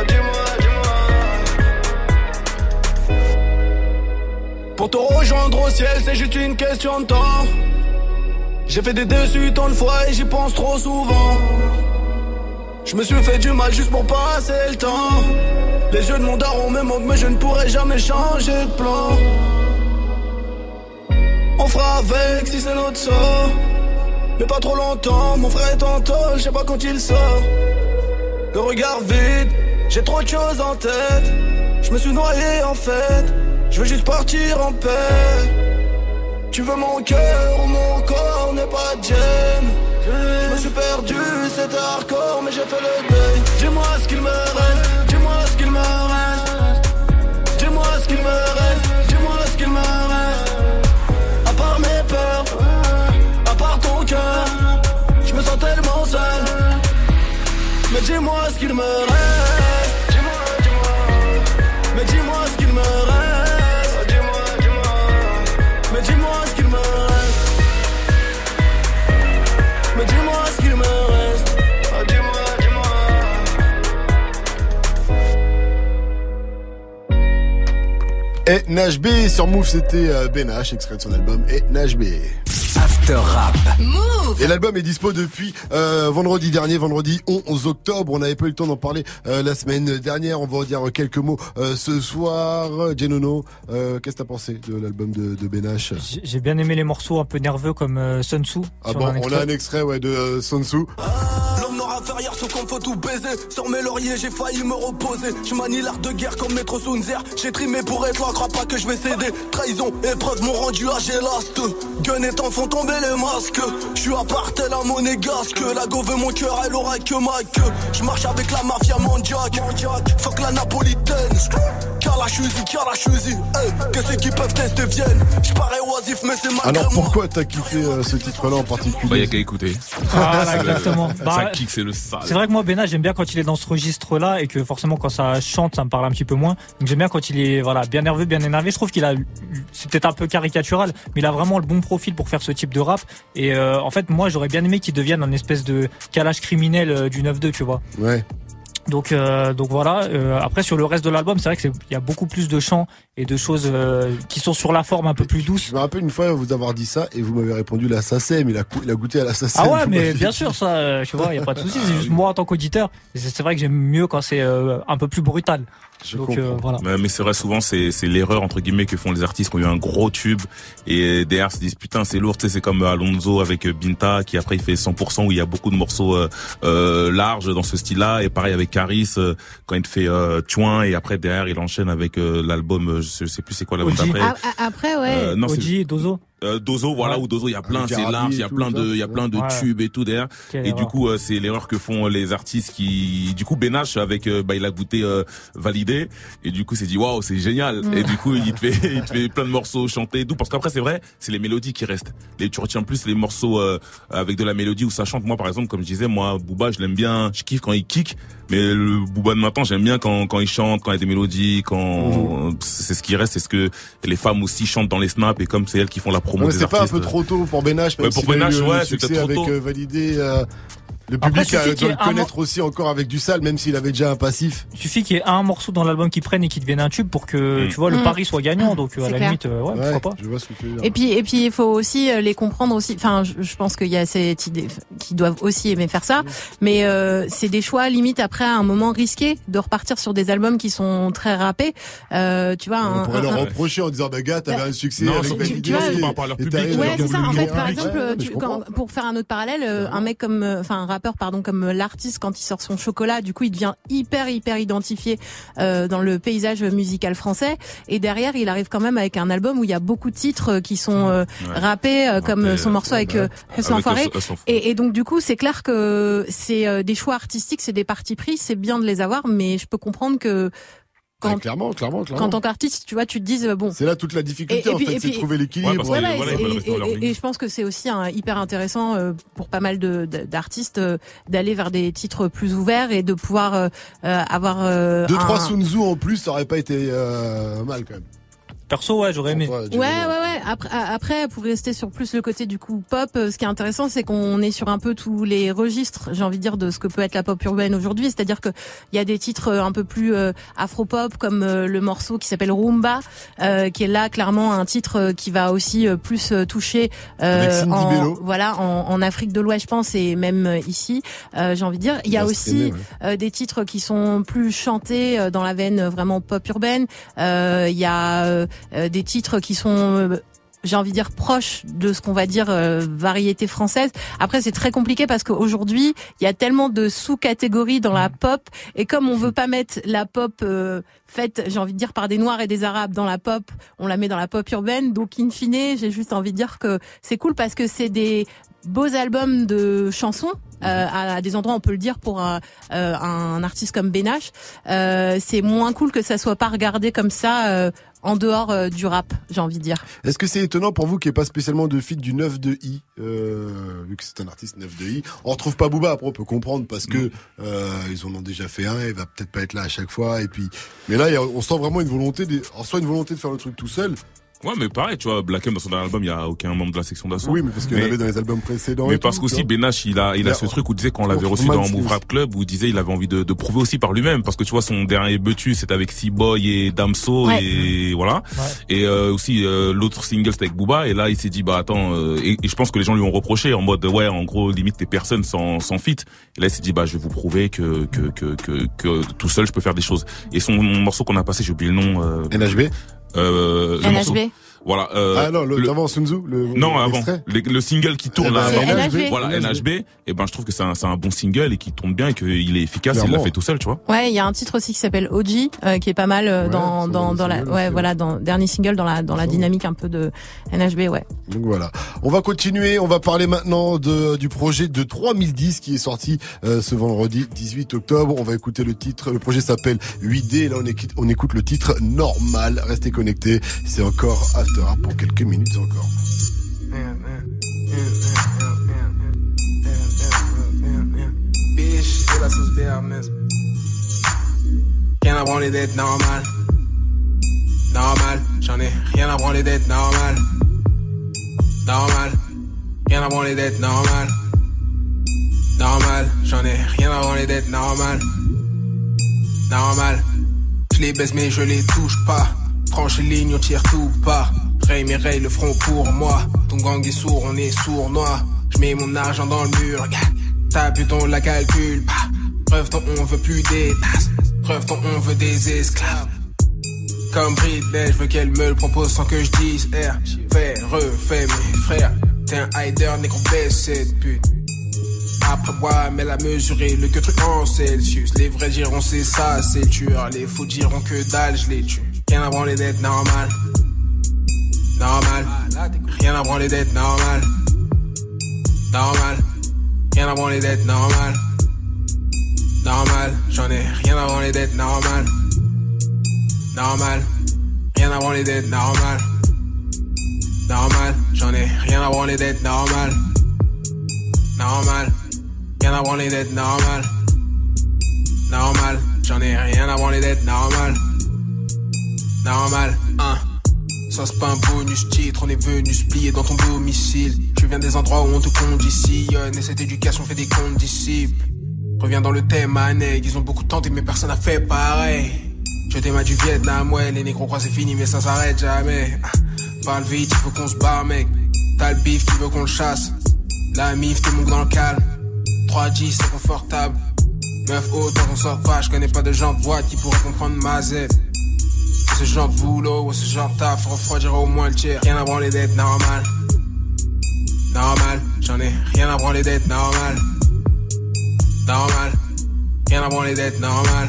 Speaker 10: Pour te rejoindre au ciel, c'est juste une question de temps. J'ai fait des déçus tant de fois et j'y pense trop souvent. Je me suis fait du mal juste pour passer le temps. Les yeux de mon daron me manquent mais je ne pourrai jamais changer de plan. On fera avec si c'est notre sort. Mais pas trop longtemps, mon frère est en tôle, je sais pas quand il sort. Le regard vide, j'ai trop de choses en tête. Je me suis noyé en fait, je veux juste partir en paix. Tu veux mon cœur ou mon corps n'est pas de gêne. Je me suis perdu, c'était hardcore mais j'ai fait le deuil. Dis-moi ce qu'il me reste, dis-moi ce dis-moi ce qu'il me reste. Mais dis-moi ce qu'il me reste. Mais dis-moi ce qu'il me reste. Mais dis-moi ce qu'il me reste.
Speaker 1: Et Nash B sur Move, c'était Ben H, extrait de son album Et Nash B.
Speaker 2: After Rap.
Speaker 1: Et l'album est dispo depuis vendredi dernier, vendredi 11 octobre. On n'avait pas eu le temps d'en parler la semaine dernière. On va en dire quelques mots ce soir. Genono, qu'est-ce que t'as pensé de l'album de Ben H?
Speaker 6: J'ai bien aimé les morceaux un peu nerveux comme Sun Tzu.
Speaker 1: Ah bon, on a un extrait de Sun Tzu.
Speaker 10: L'homme noir inférieur, ce qu'on faut tout baiser. Sur mes lauriers, j'ai failli me reposer. Je manie l'art de guerre comme Maître Sunzer. J'ai trimé pour être là, crois pas que je vais céder. Trahison, épreuve m'ont rendu à gélaste. Gun et temps font tomber les masques. Je suis à part tel un monégasque. La go veut mon cœur, elle aura que ma queue. Je marche avec la mafia mondiaque. Fuck la napolitaine. Calachuzi, que ceux qui peuvent tester viennent. Je parais oisif, mais c'est malgré
Speaker 1: Alors
Speaker 10: moi.
Speaker 1: pourquoi t'as kiffé ce titre-là en particulier?
Speaker 5: Bah, y a qu'à écouter.
Speaker 6: Ah, exactement.
Speaker 5: Ça kick, c'est le sale.
Speaker 6: C'est vrai que moi, Ben H, j'aime bien quand il est dans ce registre-là et que forcément, quand ça chante, ça me parle un petit peu moins. Donc j'aime bien quand il est, voilà, bien nerveux, bien énervé. Je trouve c'est peut-être un peu caricatural, mais il a vraiment le bon profil pour faire ce type de rap. Et en fait, moi, j'aurais bien aimé qu'il devienne un espèce de calage criminel du 9-2, tu vois.
Speaker 1: Ouais.
Speaker 6: Donc voilà. Après, sur le reste de l'album, c'est vrai que il y a beaucoup plus de chants et de choses qui sont sur la forme un peu plus douce.
Speaker 1: Je me rappelle une fois vous avoir dit ça et vous m'avez répondu la SACEM. Il a goûté à la SACEM.
Speaker 6: Ah ouais, mais bien sûr, ça, tu vois, il y a pas de souci. C'est juste moi en tant qu'auditeur, c'est vrai que j'aime mieux quand c'est un peu plus brutal. Donc voilà.
Speaker 5: Mais c'est vrai, souvent c'est l'erreur entre guillemets que font les artistes qui ont eu un gros tube et derrière se disent putain c'est lourd, tu sais, c'est comme Alonso avec Binta qui après il fait 100% où il y a beaucoup de morceaux larges dans ce style-là, et pareil avec Caris quand il fait Tuin et après derrière il enchaîne avec l'album, je sais plus c'est quoi l'album d'après.
Speaker 4: Après ouais.
Speaker 5: Non,
Speaker 6: Oji, Dozo.
Speaker 5: Dozo, voilà, ou Dozo, il y a plein, c'est large, il y a plein de tubes et tout derrière. Et du coup, c'est l'erreur que font les artistes qui, du coup, Ben H avec, il a goûté, validé. Et du coup, c'est dit, waouh, c'est génial. Et du coup, il te fait plein de morceaux chantés et tout. Parce qu'après, c'est vrai, c'est les mélodies qui restent. Et tu retiens plus les morceaux, avec de la mélodie où ça chante. Moi, par exemple, comme je disais, moi, Booba, je l'aime bien, je kiffe quand il kick. Mais le Booba de maintenant, j'aime bien quand il chante, quand il y a des mélodies, c'est ce qui reste, c'est ce que les femmes aussi chantent dans les snaps et comme c'est elles qui font la promo des
Speaker 1: c'est
Speaker 5: artistes.
Speaker 1: pas un peu trop tôt pour Ben H, même
Speaker 5: pour Ben H, ouais, c'est peut-être
Speaker 1: avec
Speaker 5: trop tôt.
Speaker 1: Validé. Le public doit le connaître aussi encore avec du sale, même s'il avait déjà un passif.
Speaker 6: Il suffit qu'il y ait un morceau dans l'album qui prenne et qui devienne un tube pour que, tu vois, le pari soit gagnant. Donc, à la limite, pourquoi pas.
Speaker 1: Je vois ce que tu veux dire.
Speaker 4: Et puis, il faut aussi les comprendre aussi. Enfin, je pense qu'il y a cette idée qui doivent aussi aimer faire ça. Mais, c'est des choix, limite, après, à un moment risqué de repartir sur des albums qui sont très rappés. Tu vois,
Speaker 1: on pourrait leur reprocher en disant, bah, gars, t'avais un succès avec Validé.
Speaker 5: Par rapport à leur public.
Speaker 4: Ouais, c'est ça. En fait, par exemple, pour faire un autre parallèle, un mec comme, un rappeur, comme l'artiste, quand il sort son chocolat, du coup il devient hyper identifié dans le paysage musical français, et derrière il arrive quand même avec un album où il y a beaucoup de titres qui sont rappés, comme son morceau avec Hustle Enfoiré, et donc du coup c'est clair que c'est des choix artistiques, c'est des partis pris, c'est bien de les avoir, mais je peux comprendre que clairement. Quand tant qu'artiste, tu vois, tu te dises bon.
Speaker 1: C'est là toute la difficulté en fait, c'est de trouver l'équilibre.
Speaker 4: Et je pense que c'est aussi hyper intéressant pour pas mal d'artistes d'aller vers des titres plus ouverts et de pouvoir avoir
Speaker 1: 2-3 Sun Tzu en plus, ça aurait pas été mal quand même.
Speaker 6: Perso, ouais, j'aurais aimé.
Speaker 4: Ouais. Après, pour rester sur plus le côté du coup pop, ce qui est intéressant, c'est qu'on est sur un peu tous les registres, j'ai envie de dire, de ce que peut être la pop urbaine aujourd'hui. C'est-à-dire que il y a des titres un peu plus afro-pop, comme le morceau qui s'appelle Rumba, qui est là clairement un titre qui va aussi plus toucher en Afrique de l'Ouest, je pense, et même ici. J'ai envie de dire, il y a aussi des titres qui sont plus chantés dans la veine vraiment pop urbaine. Il y a des titres qui sont j'ai envie de dire proches de ce qu'on va dire variété française. Après c'est très compliqué parce qu'aujourd'hui il y a tellement de sous-catégories dans la pop, et comme on veut pas mettre la pop faite, j'ai envie de dire, par des Noirs et des Arabes dans la pop, on la met dans la pop urbaine. Donc in fine, j'ai juste envie de dire que c'est cool parce que c'est des beaux albums de chansons, à des endroits on peut le dire pour un artiste comme Benache, c'est moins cool que ça soit pas regardé comme ça en dehors du rap, j'ai envie de dire.
Speaker 1: Est-ce que c'est étonnant pour vous qu'il n'y ait pas spécialement de feat du 9 de I, vu que c'est un artiste 9 de I? On retrouve pas Booba, après on peut comprendre parce que ils en ont déjà fait un, il va peut-être pas être là à chaque fois, et puis mais là on sent vraiment une volonté de faire le truc tout seul.
Speaker 5: Ouais, mais pareil, tu vois, Black M dans son dernier album, il y a aucun membre de la section d'assaut.
Speaker 1: Oui, mais parce qu'il y en avait dans les albums précédents.
Speaker 5: Mais parce qu'aussi Benache, il a ce truc où il disait quand on l'avait reçu dans Move Rap Club, où il disait il avait envie de prouver aussi par lui-même, parce que tu vois son dernier Betu c'était avec C-Boy et Damso et voilà. Ouais. Et aussi l'autre single c'était avec Booba, et là il s'est dit bah attends et je pense que les gens lui ont reproché en mode ouais en gros limite t'es personne sans feat. Et là il s'est dit bah je vais vous prouver que tout seul je peux faire des choses. Et son morceau qu'on a passé, j'ai oublié le nom.
Speaker 1: NHB.
Speaker 4: NHB.
Speaker 5: Voilà.
Speaker 1: Non, avant Sunzu.
Speaker 5: Non, avant. Le single qui tourne là.
Speaker 4: NHB.
Speaker 5: Voilà, NHB. Et ben, je trouve que c'est un bon single et qui tourne bien et qu'il est efficace. Clairement. Il l'a fait tout seul, tu vois.
Speaker 4: Ouais, il y a un titre aussi qui s'appelle OG, qui est pas mal dans dernier single dans la dynamique un peu de NHB, ouais.
Speaker 1: Donc voilà. On va continuer. On va parler maintenant du projet de 3010 qui est sorti ce vendredi 18 octobre. On va écouter le titre. Le projet s'appelle 8D. Là, on écoute le titre Normal. Restez connectés. C'est encore After Rap pour quelques minutes encore.
Speaker 11: Rien à branler d'être normal. Normal, j'en ai rien à branler d'être normal. Normal, rien à branler d'être normal. Normal, j'en ai rien à branler d'être normal. Normal, je les baisse mais je les touche pas. Franche ligne, on tire tout part. Ray mes Ray le front pour moi. Ton gang est sourd, on est sournois. Je mets mon argent dans le mur. Ta pute on la calcule pas. Preuve ton on veut plus des tasses. Preuve ton on veut des esclaves. Comme Britney, je veux qu'elle me le propose sans que je dise R. Fais, refais mes frères. T'es un hider, négro baisse cette pute. Après moi, mais la mesurée, le que truc en Celsius. Les vrais diront c'est ça, c'est le tueur. Les faux diront que dalle, je les tue. Rien à branler d'être normal. Normal. Rien à branler d'être normal. Normal. Rien à branler d'être normal. Normal. J'en ai rien à branler d'être normal. Normal. Rien à branler d'être normal. Normal. J'en ai rien à branler d'être normal. Normal. Rien à branler d'être normal. Normal. J'en ai rien à branler d'être normal. Normal, ça c'est pas un bonus titre, on est venu se plier dans ton domicile. Je viens des endroits où on te conditionne et cette éducation fait des comptes disciples. Reviens dans le thème, Aneg, ils ont beaucoup tenté mais personne n'a fait pareil. Je t'aime du Vietnam, ouais, les négros croient c'est fini mais ça s'arrête jamais. Parle vite, il faut qu'on se barre mec. T'as le bif, tu veux qu'on le chasse. La mif, t'es mon dans le calme. 3G, c'est confortable. Meuf autant qu'on sort pas, je connais pas de gens de boîte qui pourraient comprendre ma Z. Ce genre de boulot ou ce genre de taf refroidirait au moins le tiers. Rien à branler d'être normal. Normal, j'en ai rien à branler d'être normal. Normal, rien à branler d'être normal.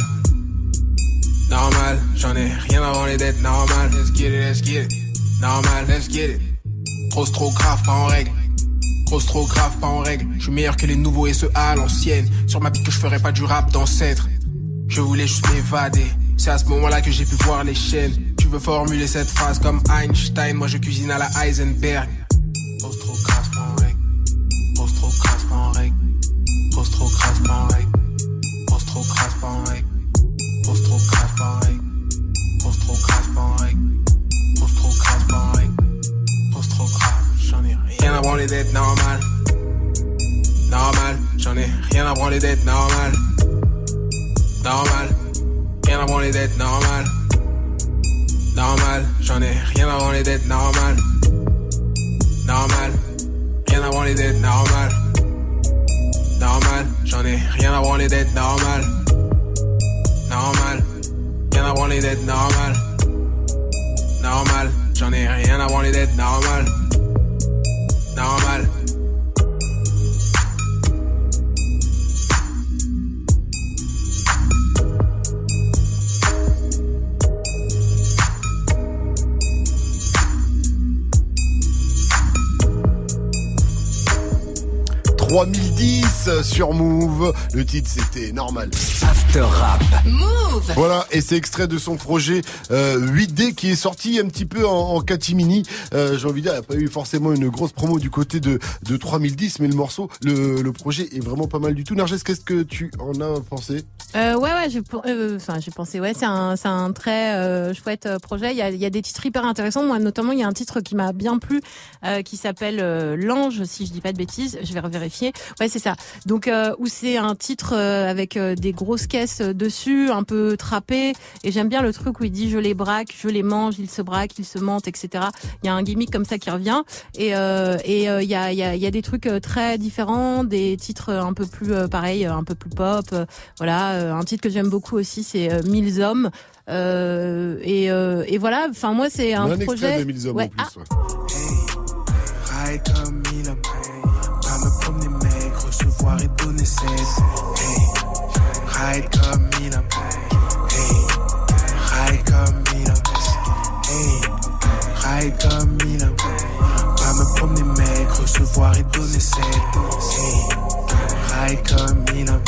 Speaker 11: Normal, j'en ai rien à branler d'être normal. Let's get it, let's get it. Normal, let's get it. Grosse trop grave, pas en règle. Grosse trop grave, pas en règle. Je suis meilleur que les nouveaux et ceux à l'ancienne. Sur ma bite que je ferais pas du rap d'ancêtre. Je voulais juste m'évader. C'est à ce moment-là que j'ai pu voir les chaînes. Tu veux formuler cette phrase comme Einstein, moi je cuisine à la Heisenberg. Grosse trop crasse, pas en règle. Grosse trop crasse, pas en règle. Grosse trop crasse, pas en règle. Grosse trop crasse, pas en règle. Grosse trop crasse, pas en règle. Grosse trop crasse, pas en règle. Grosse trop crasse, pas en règle. Grosse trop crasse, j'en ai rien à branler d'être normal. Normal, j'en ai rien à branler d'être normal. Normal. Rien à branler d'être normal. Normal, j'en ai rien à branler d'être normal. Normal, rien à branler d'être normal. Normal, j'en ai rien à branler d'être normal. Normal, rien à branler d'être normal. Normal, j'en ai rien à branler d'être normal. Normal.
Speaker 1: 3010 sur Move. Le titre c'était Normal.
Speaker 2: After Rap.
Speaker 3: Move.
Speaker 1: Voilà, et c'est extrait de son projet 8D qui est sorti un petit peu en catimini. J'ai envie de dire, il n'y a pas eu forcément une grosse promo du côté de 3010, mais le morceau, le projet est vraiment pas mal du tout. Narges, qu'est-ce que tu en as pensé?
Speaker 4: Ouais, j'ai pensé, ouais, c'est un très chouette projet. Il y a des titres hyper intéressants. Moi, notamment, il y a un titre qui m'a bien plu, qui s'appelle L'Ange, si je dis pas de bêtises. Je vais revérifier. Ouais, c'est ça. Donc, où c'est un titre avec des grosses caisses dessus, un peu trappé. Et j'aime bien le truc où il dit je les braque, je les mange, ils se braquent, ils se mentent, etc. Il y a un gimmick comme ça qui revient. Et il y a des trucs très différents, des titres un peu plus pareil, un peu plus pop. Voilà, un titre que j'aime beaucoup aussi, c'est 1000 hommes. Et voilà, enfin moi c'est un projet.
Speaker 1: De 1000 hommes
Speaker 4: ouais.
Speaker 1: en plus, ouais.
Speaker 12: Hey, ride comme 1000 hommes. Pas me promener mec, recevoir et donner 16. Hey, ride comme 1000 hommes. Hey, ride comme 1000 hommes. Hey, ride comme 1000 hommes. Pas me promener mec, recevoir et donner 16. Hey, ride comme 1000 hommes.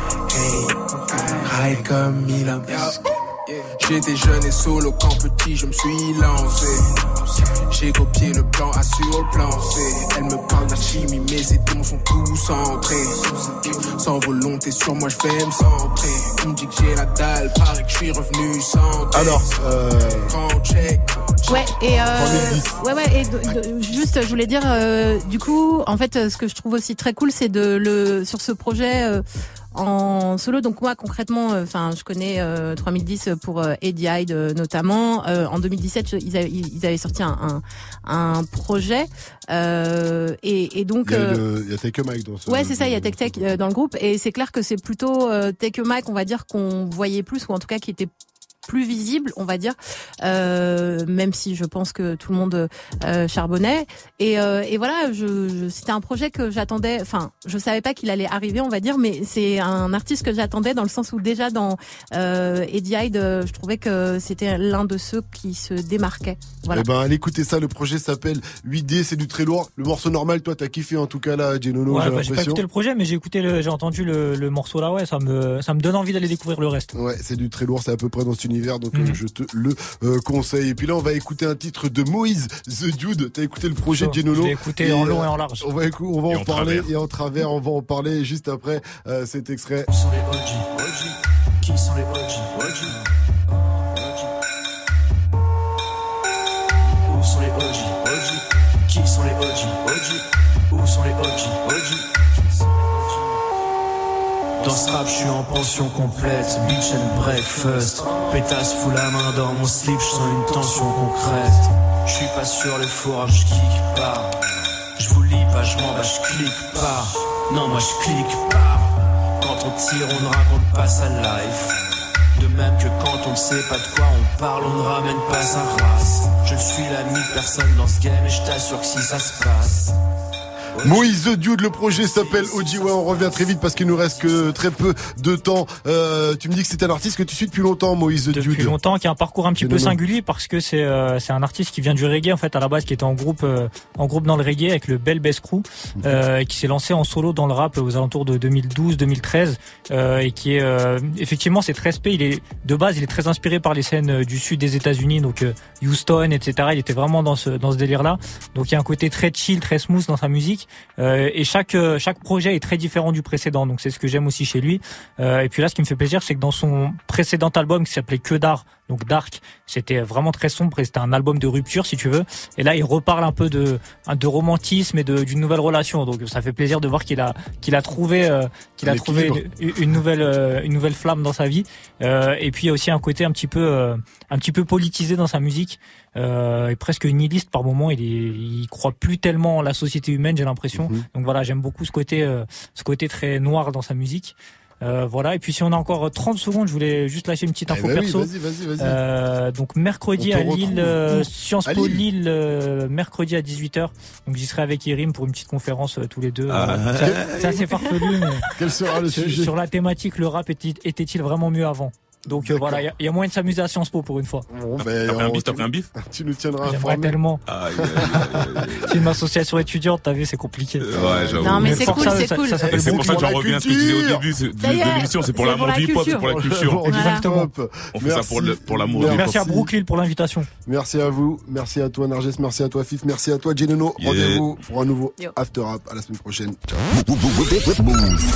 Speaker 12: Hey, ride comme 1000 hommes.
Speaker 11: J'étais jeune et solo quand petit je me suis lancé. J'ai copié le plan A sur le plan C. Elle me parle d'alchimie, mes étons sont tous centrés. Sans volonté sur moi je vais me centrer. On me dit que j'ai la dalle, paraît que je suis revenu centré.
Speaker 1: Alors,
Speaker 11: grand check.
Speaker 4: Ouais, et ouais, et juste, je voulais dire, du coup, en fait, ce que je trouve aussi très cool, c'est sur ce projet, en solo. Donc moi concrètement, enfin je connais 3010 pour Eddie Hyde notamment. En 2017, ils avaient sorti un projet et donc
Speaker 1: il y a Take a Mike dans ce.
Speaker 4: Ouais, c'est ça, il y a Tech dans le groupe et c'est clair que c'est plutôt Take a Mike, on va dire qu'on voyait plus ou en tout cas qui était plus visible, on va dire, même si je pense que tout le monde charbonnait. Et voilà, c'était un projet que j'attendais. Enfin, je savais pas qu'il allait arriver, on va dire, mais c'est un artiste que j'attendais dans le sens où déjà dans Eddie Hyde, je trouvais que c'était l'un de ceux qui se démarquait. Voilà.
Speaker 1: Eh ben, allez écouter ça. Le projet s'appelle 8D, c'est du très lourd. Le morceau Normal, toi, t'as kiffé en tout cas là, Genono.
Speaker 6: Ouais, j'ai pas écouté le projet, mais j'ai entendu le morceau là. Ouais, ça me donne envie d'aller découvrir le reste. Ouais,
Speaker 1: c'est du très lourd, c'est à peu près dans cet univers. Donc je te le conseille. Et puis là on va écouter un titre de Moïse The Dude. T'as écouté le projet de Genono?
Speaker 6: J'ai écouté en long et en large.
Speaker 1: On va en parler et en travers. On va en parler juste après cet extrait.
Speaker 12: Qui sont les OG? Qui sont les OG? Où sont les OG? Qui sont les OG? Où sont les OG? Dans ce rap, je suis en pension complète, bitch and breakfast. Pétasse fout la main dans mon slip, je sens une tension concrète. Je suis pas sur le four, je kick pas. Je vous lis pas, je m'en bats, je clique pas. Non, moi je clique pas. Quand on tire, on ne raconte pas sa life. De même que quand on ne sait pas de quoi on parle, on ne ramène pas sa race. Je suis l'ami de personne dans ce game et je t'assure que si ça se passe.
Speaker 1: Moïse The Dude, le projet s'appelle OG. Ouais, on revient très vite parce qu'il nous reste que très peu de temps. Tu me dis que c'est un artiste que tu suis depuis longtemps, Moïse The Dude.
Speaker 6: Depuis longtemps, qui a un parcours un petit peu singulier parce que c'est un artiste qui vient du reggae en fait à la base, qui était en groupe dans le reggae avec le Bell Bass Crew, qui s'est lancé en solo dans le rap aux alentours de 2012-2013 et qui est effectivement c'est très spé. Il est très inspiré par les scènes du sud des États-Unis, donc Houston, etc. Il était vraiment dans ce délire-là. Donc il y a un côté très chill, très smooth dans sa musique. Et chaque projet est très différent du précédent, donc c'est ce que j'aime aussi chez lui. Et puis là, ce qui me fait plaisir, c'est que dans son précédent album qui s'appelait Que d'art, donc Dark, c'était vraiment très sombre et c'était un album de rupture, si tu veux. Et là, il reparle un peu de romantisme et d'une nouvelle relation. Donc ça fait plaisir de voir qu'il a trouvé une nouvelle flamme dans sa vie. Et puis il y a aussi un côté un petit peu politisé dans sa musique. Et presque nihiliste par moment. Il croit plus tellement en la société humaine, j'ai l'impression. Donc voilà, j'aime beaucoup ce côté très noir dans sa musique. Voilà. Et puis si on a encore 30 secondes, je voulais juste lâcher une petite info perso.
Speaker 1: Vas-y.
Speaker 6: Donc mercredi à Lille, Sciences Po Lille, mercredi à 18h. Donc j'y serai avec Irim pour une petite conférence tous les deux. C'est assez farfelu. Mais
Speaker 1: quel sera le sujet?
Speaker 6: Sur la thématique, le rap était-il vraiment mieux avant? Donc voilà, il y a moyen de s'amuser à Sciences Po pour une fois.
Speaker 1: Bon,
Speaker 5: T'as pris un bif?
Speaker 1: Tu nous tiendras
Speaker 6: J'aimerais
Speaker 1: informés.
Speaker 6: tellement.
Speaker 5: Aïe.
Speaker 6: C'est une association étudiante, t'as vu, c'est compliqué.
Speaker 5: Ouais, j'avoue.
Speaker 4: Non, mais c'est
Speaker 6: pour
Speaker 4: cool,
Speaker 6: ça,
Speaker 4: c'est
Speaker 6: ça-
Speaker 4: cool.
Speaker 6: ça
Speaker 5: Et
Speaker 6: s'appelle
Speaker 5: c'est pour ça que j'en
Speaker 1: Pour la
Speaker 5: reviens à ce que je disais au
Speaker 1: culture.
Speaker 5: début
Speaker 4: Ça y est,
Speaker 5: de l'émission, c'est pour
Speaker 4: c'est
Speaker 5: l'amour
Speaker 4: pour la
Speaker 5: du hip-hop, c'est
Speaker 4: culture.
Speaker 5: pour la culture.
Speaker 4: Voilà.
Speaker 6: Exactement.
Speaker 1: Top.
Speaker 5: On fait ça pour l'amour du
Speaker 1: Merci.
Speaker 5: hip-hop.
Speaker 6: Merci à Brooklyn pour l'invitation.
Speaker 1: Merci à vous, merci à toi Narges, merci à toi Fif, merci à toi Genono.
Speaker 5: Yeah.
Speaker 1: Rendez-vous pour un nouveau
Speaker 4: Yo.
Speaker 1: After Rap à la semaine prochaine. Ciao.